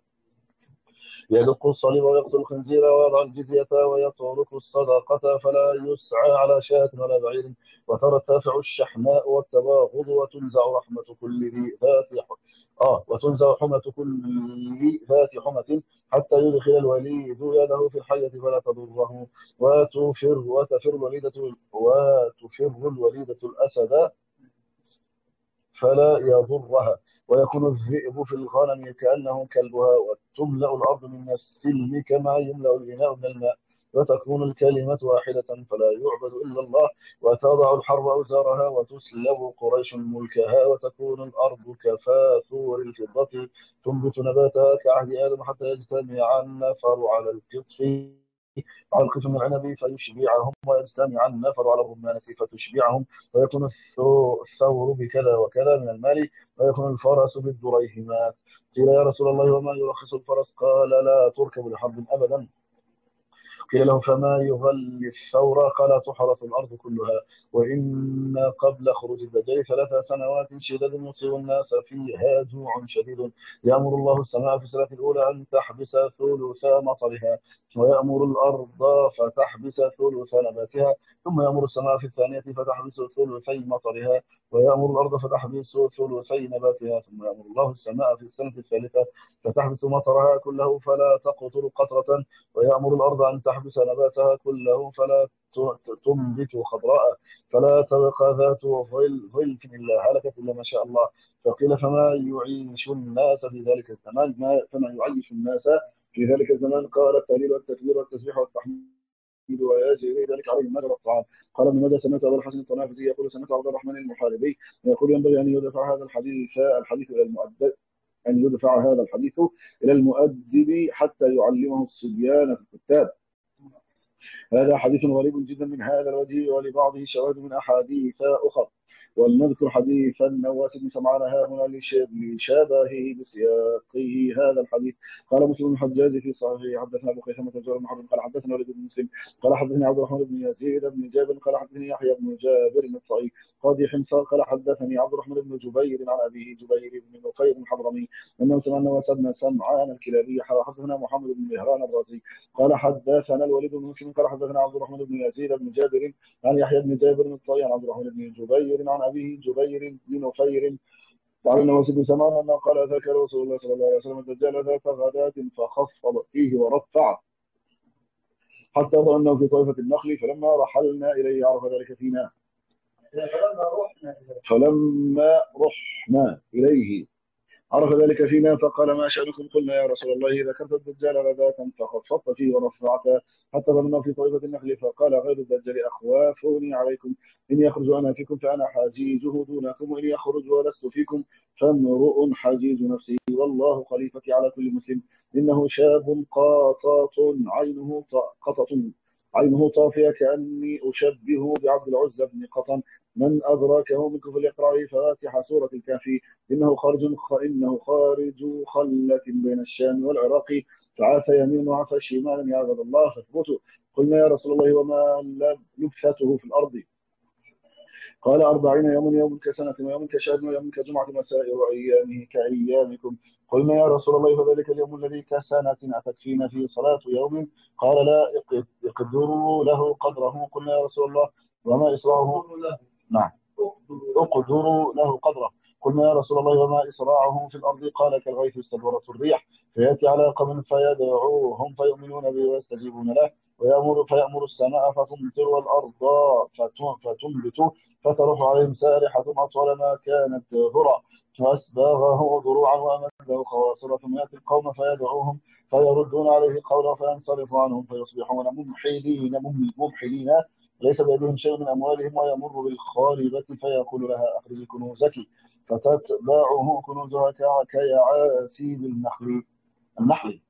يدق الصليب ويقتل الخنزير ويضع الجزية ويترك الصدقة فلا يسعى على شاة ولا بعير وترتفع الشحناء والتباغض وتنزع رحمة كل ذي ذات آه وتنزع حمة كل ذات حمة حتى يدخل الوليد يده في الحية فلا تضره وتفر وتفر الوليدة وتفر الوليدة الأسد فلا يضرها ويكون الذئب في الغنم كأنه كلبها وتملأ الأرض من السلم كما يملأ الإناء من الماء وتكون الكلمة واحدة فلا يعبد إلا الله وتضع الحرب أوزارها وتسلب قريش ملكها وتكون الأرض كفاثور الفضة تنبت نباتها كعهد آدم حتى يجتمع النفر على القطف على القسم العنبي فيشبعهم ويجتمع النفر على الرمان فتشبعهم ويكون الثور بكذا وكذا من المال ويكون الفرس بالدريهمات. قيل يا رسول الله وما يرخص الفرس؟ قال لا تركب لحرب أبدا قيل له فما يغلي الثور؟ قال تحرث الأرض كلها، وإن قبل خروج الدجال ثلاث سنوات شداد يصيب الناس فيها جوع شديد، يأمر الله السماء في السنة الأولى أن تحبس ثلث مطرها، ويأمر الأرض فتحبس ثلث نباتها، ثم يأمر السماء في الثانية فتحبس ثلثي مطرها، ويأمر الأرض فتحبس ثلثي نباتها، ثم يأمر الله السماء في السنة الثالثة فتحبس مطرها كله فلا تقطر قطرة، ويأمر الأرض أن تحبس نباتها كله فلا تنبت خضراء، فلا تبقى ذات ظل ظل إلا هلكت إلا ما شاء الله. فقيل فما يعيش الناس في ذلك الزمان؟ ما فما يعيش الناس في ذلك الزمان؟ قال التهليل والتكبير والتسبيح والتحميد ويجري ذلك عليهم مجرى الطعام. قال ابن ماجه سمعت ابا الحسن الطنافسي يقول سمعت عبد الرحمن المحاربي يقول ينبغي ان يدفع هذا الحديث الحديث الى المؤدب أن يدفع هذا الحديث إلى المؤدب حتى يعلمه الصبيان في الكتاب. هذا حديث غريب جدا من هذا الوجه، ولبعضه شواهد من أحاديث أخرى. ولنذكر حديث النواس بن سمعان ها هنا لشبهه بسياقه هذا الحديث. قال مسلم بن الحجاج في صحيحه حدثنا ابو خيثمه الزهري بن حرب قال حدثنا وليد بن مسلم قال حدثني عبد الرحمن بن يزيد بن جابر قال حدثني يحيى بن جابر النصائي قاضي حمصان قال حدثني عبد الرحمن بن جبير عن ابيه جبير بن نفير الحضرمي انه سمع النواس بن سمعان الكلابي حدثنا محمد بن مهران الرازي قال حدثنا الوليد بن مسلم قال حدثنا عبد الرحمن بن يزيد بن جابر عن يحيى بن جابر النصائي عن عبد الرحمن بن جبير عن أبيه جبير بن نفير عن النواس بن سمعان أنه قال ذكر رسول الله صلى الله عليه وسلم الدجال ذات غداة فخفض فيه ورفع حتى ظنه في طائفة النخل، فلما رحلنا إليه عرف ذلك فينا فلما رحنا إليه عرف ذلك فينا فقال ما شأنكم؟ قلنا يا رسول الله ذكرت الدجال غداة فخفضت فيه ورفعت حتى ظننا في طائفة النخل، فقال غير الدجال أخوافوني عليكم، إن يخرج أنا فيكم فأنا حجيجه دونكم، وإن يخرج ولست فيكم فامرؤ حجيج نفسه، والله خليفتي على كل مسلم، إنه شاب قاطات عينه قطط عينه طافية كأني أشبه بعبد العزى بن قطن، من أدركه منكم فليقرأ فاتحة سورة الكافي، إنه خارج إنه خارج خلة بين الشام والعراق، فعاف يمين وعاف شمالا يا عبد الله فاثبتوا. قلنا يا رسول الله وما لبثته في الأرض؟ قال أربعين يوم، يوم كسنة ويوم كشهر ويوم كجمعة وسائر أيامه كأيامكم. قلنا يا رسول الله فذلك اليوم الذي كسنة أتكفينا فيه صلاة يوم؟ قال لا اقدروا له قدره. قلنا يا رسول الله وما إسراعه؟ نعم اقدروا له قدره. قلنا يا رسول الله وما إسراعه في الأرض؟ قال كالغيث استدبرت الريح فيأتي على قوم فيدعوهم فيؤمنون به ويستجيبون له، ويأمر فيأمر السماء فتمطر والأرض فتنبت فتروح عليهم سارحة أطول ما كانت ذرى فأسباغه ضروعا وأمده خواصر، ثم يأتي القوم فيدعوهم فيردون عليه قولا فينصرف عنهم فيصبحون ممحلين ممحلين ليس بيدهم شيء من أموالهم، ويمر بالخالبة فيقول لها أخرجي كنوزك فتتبعه كنوزها كيعاسيب النخل النحل،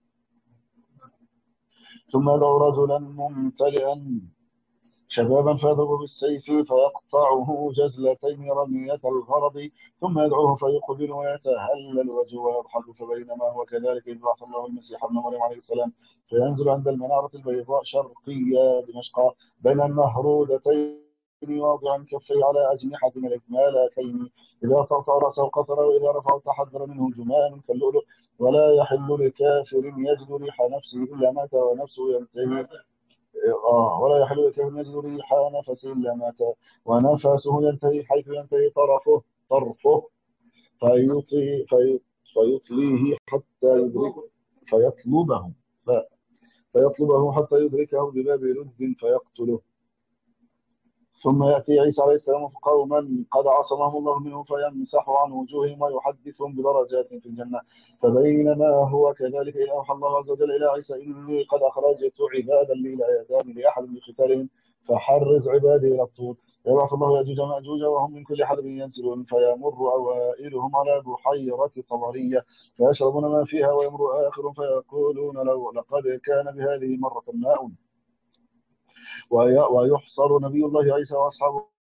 ثم يدعو رجلا ممتلئا شبابا فيضرب بالسيف فيقطعه جزلتين رمية الغرض، ثم يدعوه فيقبل ويتهلل وجهه ويضحك، فبينما هو كذلك يبعث الله المسيح ابن مريم عليه السلام فينزل عند المنارة البيضاء شرقية دمشق بين النهرودتين واضعا كفيه على أجنحة ملكين، إذا طرطع رأسه قطر وإذا رفع تحذر منه جمان كاللؤلؤ، ولا يحل لكافر يجد ريح نفسه إلا مات ونفسه ينتهي آه ولا يحل لكافر يجد ريح نفسه إلا مات ونفسه ينتهي حيث ينتهي طرفه طرفه فيطي في فيطليه حتى يدركه فيطلبه فيطلبه حتى يدركه بباب رد فيقتله، ثم يأتي عيسى عليه السلام قوما قد عصمهم الله منه فيمسح عن وجوههم ويحدثهم بدرجات في الجنة، فبينما هو كذلك إذ أوحى الله عز وجل إلى عيسى إني قد أخرجت عبادا لي لا يدان لأحد بقتالهم فحرز عبادي إلى الطور، يبعث الله يأجوج مأجوج وهم من كل حدب ينسلون، فيمر أوائلهم على بحيرة طبرية فيشربون ما فيها، ويمر آخر فيقولون لو لقد كان بهذه مرة ماء، ويحصر نبي الله عيسى وأصحابه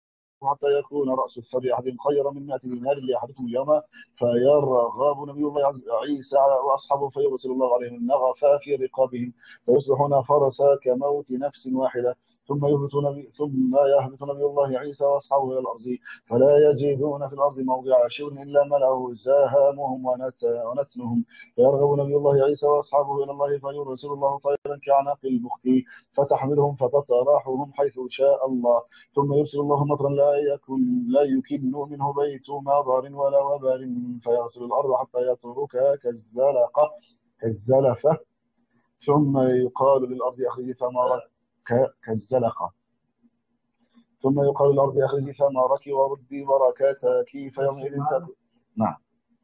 حتى يكون رأس الثدي أحدهم خيرا من مائة دينار لأحدكم اليوم، فيرغب نبي الله عيسى وأصحابه فيرسل الله عليهم النغف في رقابهم فيصبحون فرسا كموت نفس واحدة، ثم يهبط نبي ثم يهبط نبي الله عيسى واصحابه الى الارض فلا يجدون في الارض موضع شبر الا ملأه زهامهم ونتنهم، فيرغب نبي الله عيسى واصحابه الى الله فيرسل الله طيرا كعناق البخت فتحملهم فتطرحهم حيث شاء الله، ثم يرسل الله مطرا لا يكن لا يكن منه بيت ماضر ولا وبر فيغسل الارض حتى يتركها كالزلقه كالزلفه، ثم يقال للارض اخرجي ثمرك كالزلقة ثم يقال للأرض أخرجي ثمرك وردي بركاتك فيومئذ تأكل نعم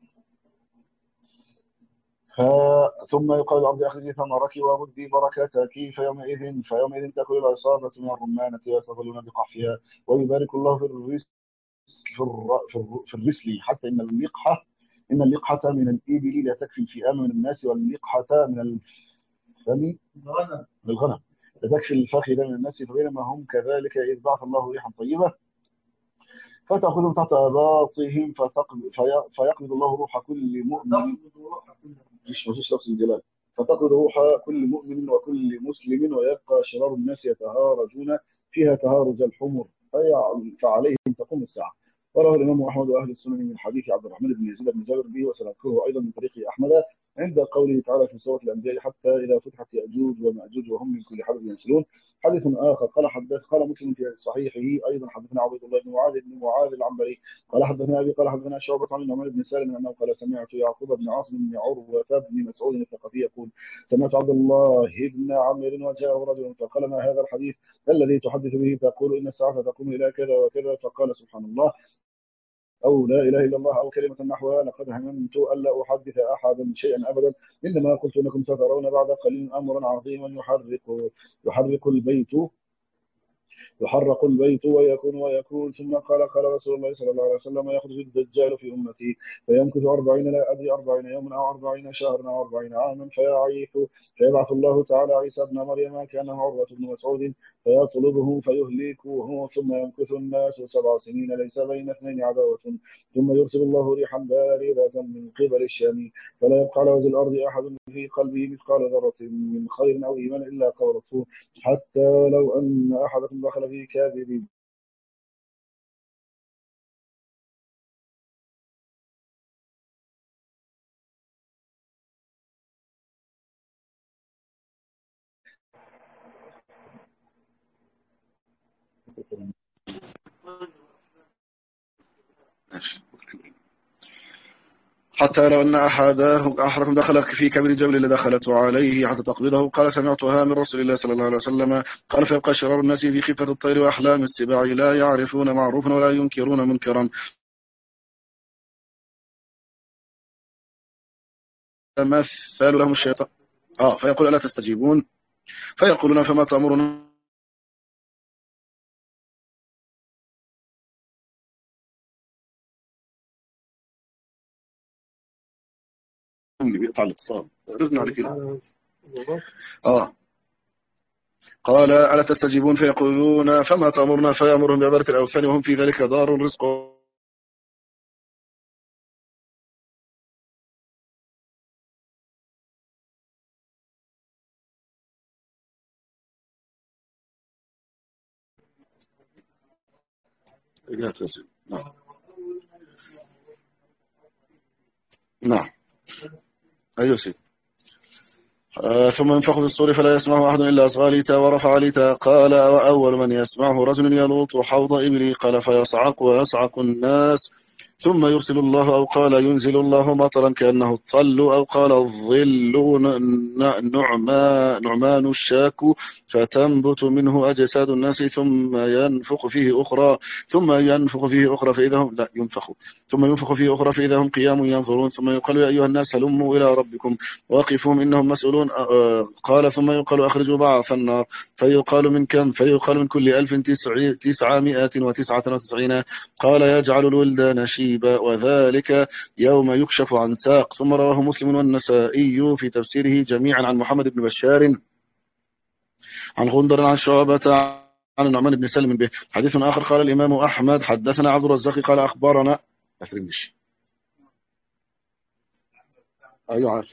ف... ثم يقال للأرض أخرجي ثمرك وردي بركاتك فيومئذ فيومئذ تأكل العصابة من الرمانة ويتظلون بقحفها ويبارك الله في الرزق في, الر... في, الر... في الرسل حتى إن اللقحة إن اللقحة من الإبل لا تكفي الفئام من الناس واللقحة من الفم من الغنم فتكفي الفخذ من الناس فبينما هم كذلك إذ بعث الله ريحا طيبة فتأخذهم تحت أباطهم فيقبض الله روح كل مؤمن مش مفيش لفظ الجلال فتقبض روح كل مؤمن وكل مسلم ويبقى شرار الناس يتهارجون فيها تهارج الحمر فعليهم تقوم الساعة. وروى الإمام أحمد وأهل السنن من حديث عبد الرحمن بن يزيد بن جابر به وسنذكره أيضا من طريق أحمد عند قوله تعالى في سورة الأنبياء حتى إذا فتحت يأجوج ومأجوج وهم من كل حدب ينسلون. حديث آخر قال حدث قال مسلم في صحيحه أيضا حدثنا عبيد الله بن معاذ بن معاذ العنبري قال حدثنا أبي قال حدثنا شعبة عن النعمان بن سالم أنه قال سمعت يعقوب بن عاصم بن عروة بن مسعود الثقفي يقول سمعت عبد الله بن عمرو وجاءه رجل فقال ما هذا الحديث الذي تحدث به تقول إن الساعة تقوم إلى كذا وكذا فقال سبحان الله أو لا إله إلا الله أو كلمة نحوها لقد هممت ألا أحدث أحدا شيئا أبدا إنما قلت إنكم سترون بعد قليل أمرا عظيما يحرق يحرق البيت يحرق البيت ويكون ويكون ثم قال قال رسول الله صلى الله عليه وسلم يخرج الدجال في أمتي فيمكث أربعين لا أدري أربعين يوما أو أربعين شهرا أو أربعين عاما فيعيث فيبعث الله تعالى عيسى ابن مريم كانه عروة بن مسعود فيطلبه فيهلكه ثم يمكث الناس سبع سنين ليس بين اثنين عداوة ثم يرسل الله ريحا باردة من قبل الشام فلا يبقى على وجه الأرض أحد في قلبه مثقال ذرة من خير أو إيمان إلا قبضته حتى لو أن أحدكم دخل في كاذب حتى لو أن أحدكم دخل في كبر جبل لدخلت عليه حتى تقبضه قال سمعتها من رسول الله صلى الله عليه وسلم قال فيبقى شرار الناس في خفة الطير وأحلام السباع لا يعرفون معروفا ولا ينكرون منكرا تمثل لهم الشيطان آه فيقول ألا تستجيبون فيقولون فما تأمرون اللي بيقطع الاتصال رجنا على كده اه قال ألا تستجيبون فيقولون فما تأمرنا فيأمرهم بعبادة الأوثان وهم في ذلك دار رزق نعم نعم أيوة سيد آه ثم ينفخ في الصور فلا يسمعه أحد إلا أصغاليتا ورفع ليتا قال وأول من يسمعه رجل يلوط حوض إبلي قال فيصعق ويصعق الناس ثم يرسل الله أو قال ينزل الله مطرا كأنه الطل أو قال الظل نعمان, نعمان الشاك فتنبت منه أجساد الناس ثم ينفخ فيه أخرى ثم ينفخ فيه أخرى فإذا هم لا ينفخ ثم ينفخ فيه أخرى فإذا هم قيام ينظرون ثم يقال يا أيها الناس هلموا إلى ربكم وقفهم إنهم مسؤولون قال ثم يقال أخرجوا بعض النار فيقال من كم فيقال من كل ألف تسعمائة وتسعة وتسعين قال يجعل الولدان شيبا وذلك يوم يكشف عن ساق. ثم رواه مسلم والنسائي في تفسيره جميعا عن محمد بن بشار عن غندر عن شعبة عن النعمان بن سلم به. حديث آخر قال الإمام أحمد حدثنا عبد الرزاق قال أخبرنا أفرمش أيوة عارف.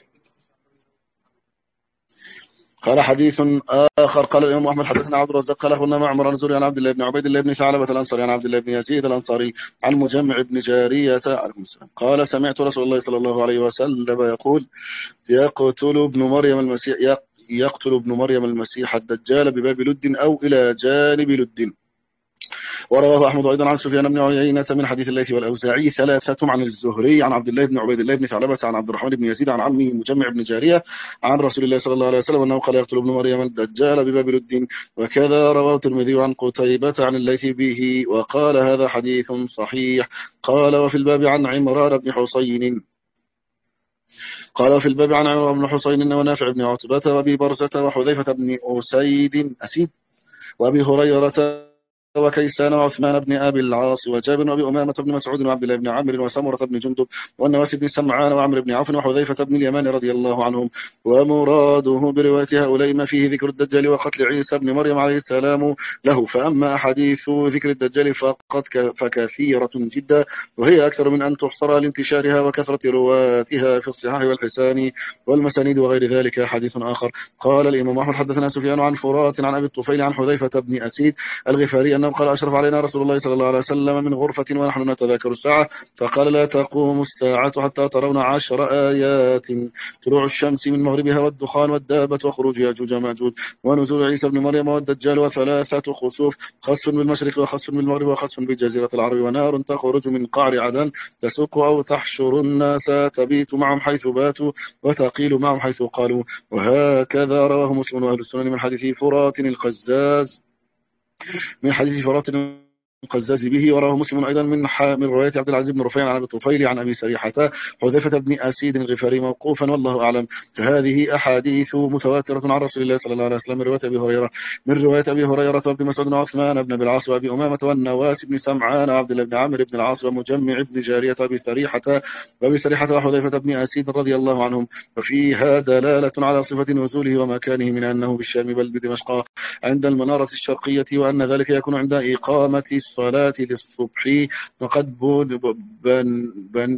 قال حديث آخر قال الإمام أحمد حدثنا عبد الرزاق قال أخبرنا معمر عن زهري عن عبد الله بن عبيد الله بن ثعلبة الأنصاري عن عبد الله بن يزيد الأنصاري عن مجمع بن جارية عليكم السلام قال سمعت رسول الله صلى الله عليه وسلم يقول يقتل ابن مريم المسيح يقتل ابن مريم المسيح الدجال بباب لد أو إلى جانب لد. ورواه أحمد أيضا عن سفيان بن عيينة من حديث الليث والأوزاعي ثلاثة عن الزهري عن عبد الله بن عبيد الله بن ثعلبة عن عبد الرحمن بن يزيد عن عمه مجمع بن جارية عن رسول الله صلى الله عليه وسلم أنه قال يقتل ابن مريم الدجال بباب لد. وكذا رواه الترمذي عن قتيبة عن الليث به وقال هذا حديث صحيح. قال وفي الباب عن عمران بن حسين قال في الباب عن عمران بن حسين ونافع بن عتبة وأبي برزة وحذيفة بن أسيد أسيد وأبي هريرة وكيسان وعثمان بن أبي العاص وجابر وأبي أمامة بن مسعود وعبد الله بن عمرو وسمرة بن جندب والنواس بن سمعان وعمرو بن عوف وحذيفة بن اليمان رضي الله عنهم. ومراده برواية هؤلاء ما فيه ذكر الدجال وقتل عيسى بن مريم عليه السلام له. فأما أحاديث ذكر الدجال فقد فكثيرة جدا وهي أكثر من أن تحصر لانتشارها وكثرة رواتها في الصحاح والحسان والمسانيد وغير ذلك. حديث آخر قال الإمام أحمد حدثنا سفيان عن فرات عن أبي الطفيل عن حذيفة بن أسيد الغفاري أنه قال أشرف علينا رسول الله صلى الله عليه وسلم من غرفة ونحن نتذاكر الساعة فقال لا تقوم الساعة حتى ترون عشر آيات طلوع الشمس من مغربها والدخان والدابة وخروج يأجوج ومأجوج ونزول عيسى بن مريم والدجال وثلاثة خسوف خسف بالمشرق وخسف بالمغرب وخسف بجزيرة العرب ونار تخرج من قعر عدن تسوق أو تحشر الناس تبيت معهم حيث باتوا وتقيل معهم حيث قالوا. وهكذا رواه مسلم وأهل السنن من حديث فرات القزاز من حديث فرات القزاز به. وراه مسلم أيضا من من رواية عبد العزيز بن رفيع عن أبي الطفيل عن أبي سريحة حذيفة بن أسيد الغفاري موقوفا والله أعلم. فهذه أحاديث متواترة عن رسول الله صلى الله عليه وسلم من رواية أبي هريرة من رواية أبي هريرة وابن مسعود وعثمان بن أبي العاص وأبي أمامة والنواس بن سمعان وعبد الله بن عمرو بن العاص ومجمع بن جارية وأبي سريحة وأبي سريحة وحذيفة بن أسيد رضي الله عنهم. وفيها دلالة على صفة نزوله ومكانه من أنه بالشام بل بدمشق عند المنارة الشرقية وأن ذلك يكون عند إقامة الصلاة للصبح. وقد بن بن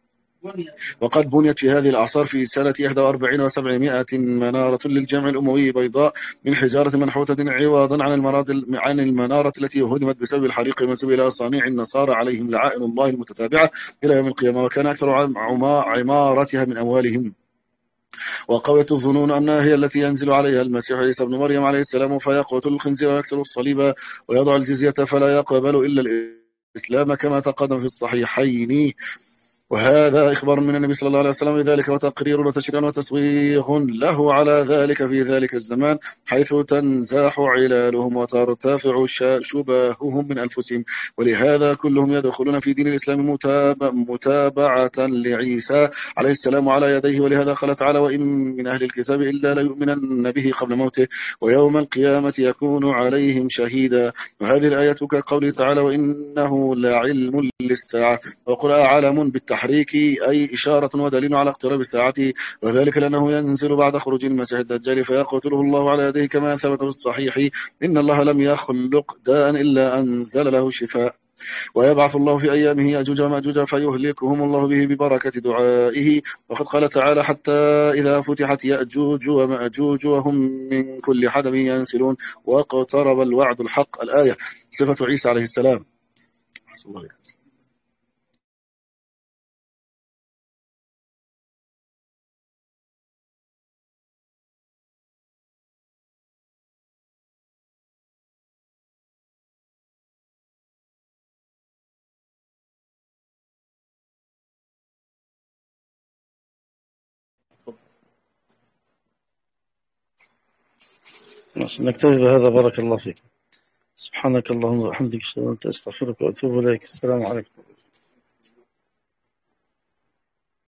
وقد بنيت في هذه الأعصار في سنة إحدى وأربعين وسبعمائة منارة للجامع الأموي بيضاء من حجارة منحوتة عوضا عن عن المنارة التي هدمت بسبب الحريق المنسوب إلى صانع النصارى عليهم لعائن الله المتتابعة إلى يوم القيامة وكان أكثر عمارتها من أموالهم. وقويت الظنون أنها هي التي ينزل عليها المسيح عيسى بن مريم عليه السلام فيقتل الخنزير ويكسر الصليب ويضع الجزية فلا يقبل إلا الإسلام كما تقدم في الصحيحين. وهذا إخبار من النبي صلى الله عليه وسلم بذلك وتقرير وتشريع وتسويغ له على ذلك في ذلك الزمان حيث تنزاح علالهم وترتفع شبههم من أنفسهم. ولهذا كلهم يدخلون في دين الإسلام متابع متابعة لعيسى عليه السلام على يديه. ولهذا قال تعالى وإن من أهل الكتاب إلا ليؤمنن به قبل موته ويوم القيامة يكون عليهم شهيدا. وهذه الآية كقوله تعالى وإنه لعلم للساعة وقل أعلم بالتحريك أي إشارة ودليل على اقتراب الساعة وذلك لأنه ينزل بعد خروج المسيح الدجال فيقتله الله على يديه كما ثبت في الصحيح إن الله لم يخلق داء إلا أنزل له شفاء ويبعث الله في أيامه يأجوج ومأجوج فيهلكهم الله به ببركة دعائه. وقد قال تعالى حتى إذا فتحت يأجوج ومأجوج وهم من كل حدب ينسلون واقترب الوعد الحق. الآية صفة عيسى عليه السلام. الله عليه. نكتفي بهذا بارك الله فيك. سبحانك اللهم وبحمدك أشهد أن لا إله إلا أنت أستغفرك وأتوب إليك. السلام عليكم.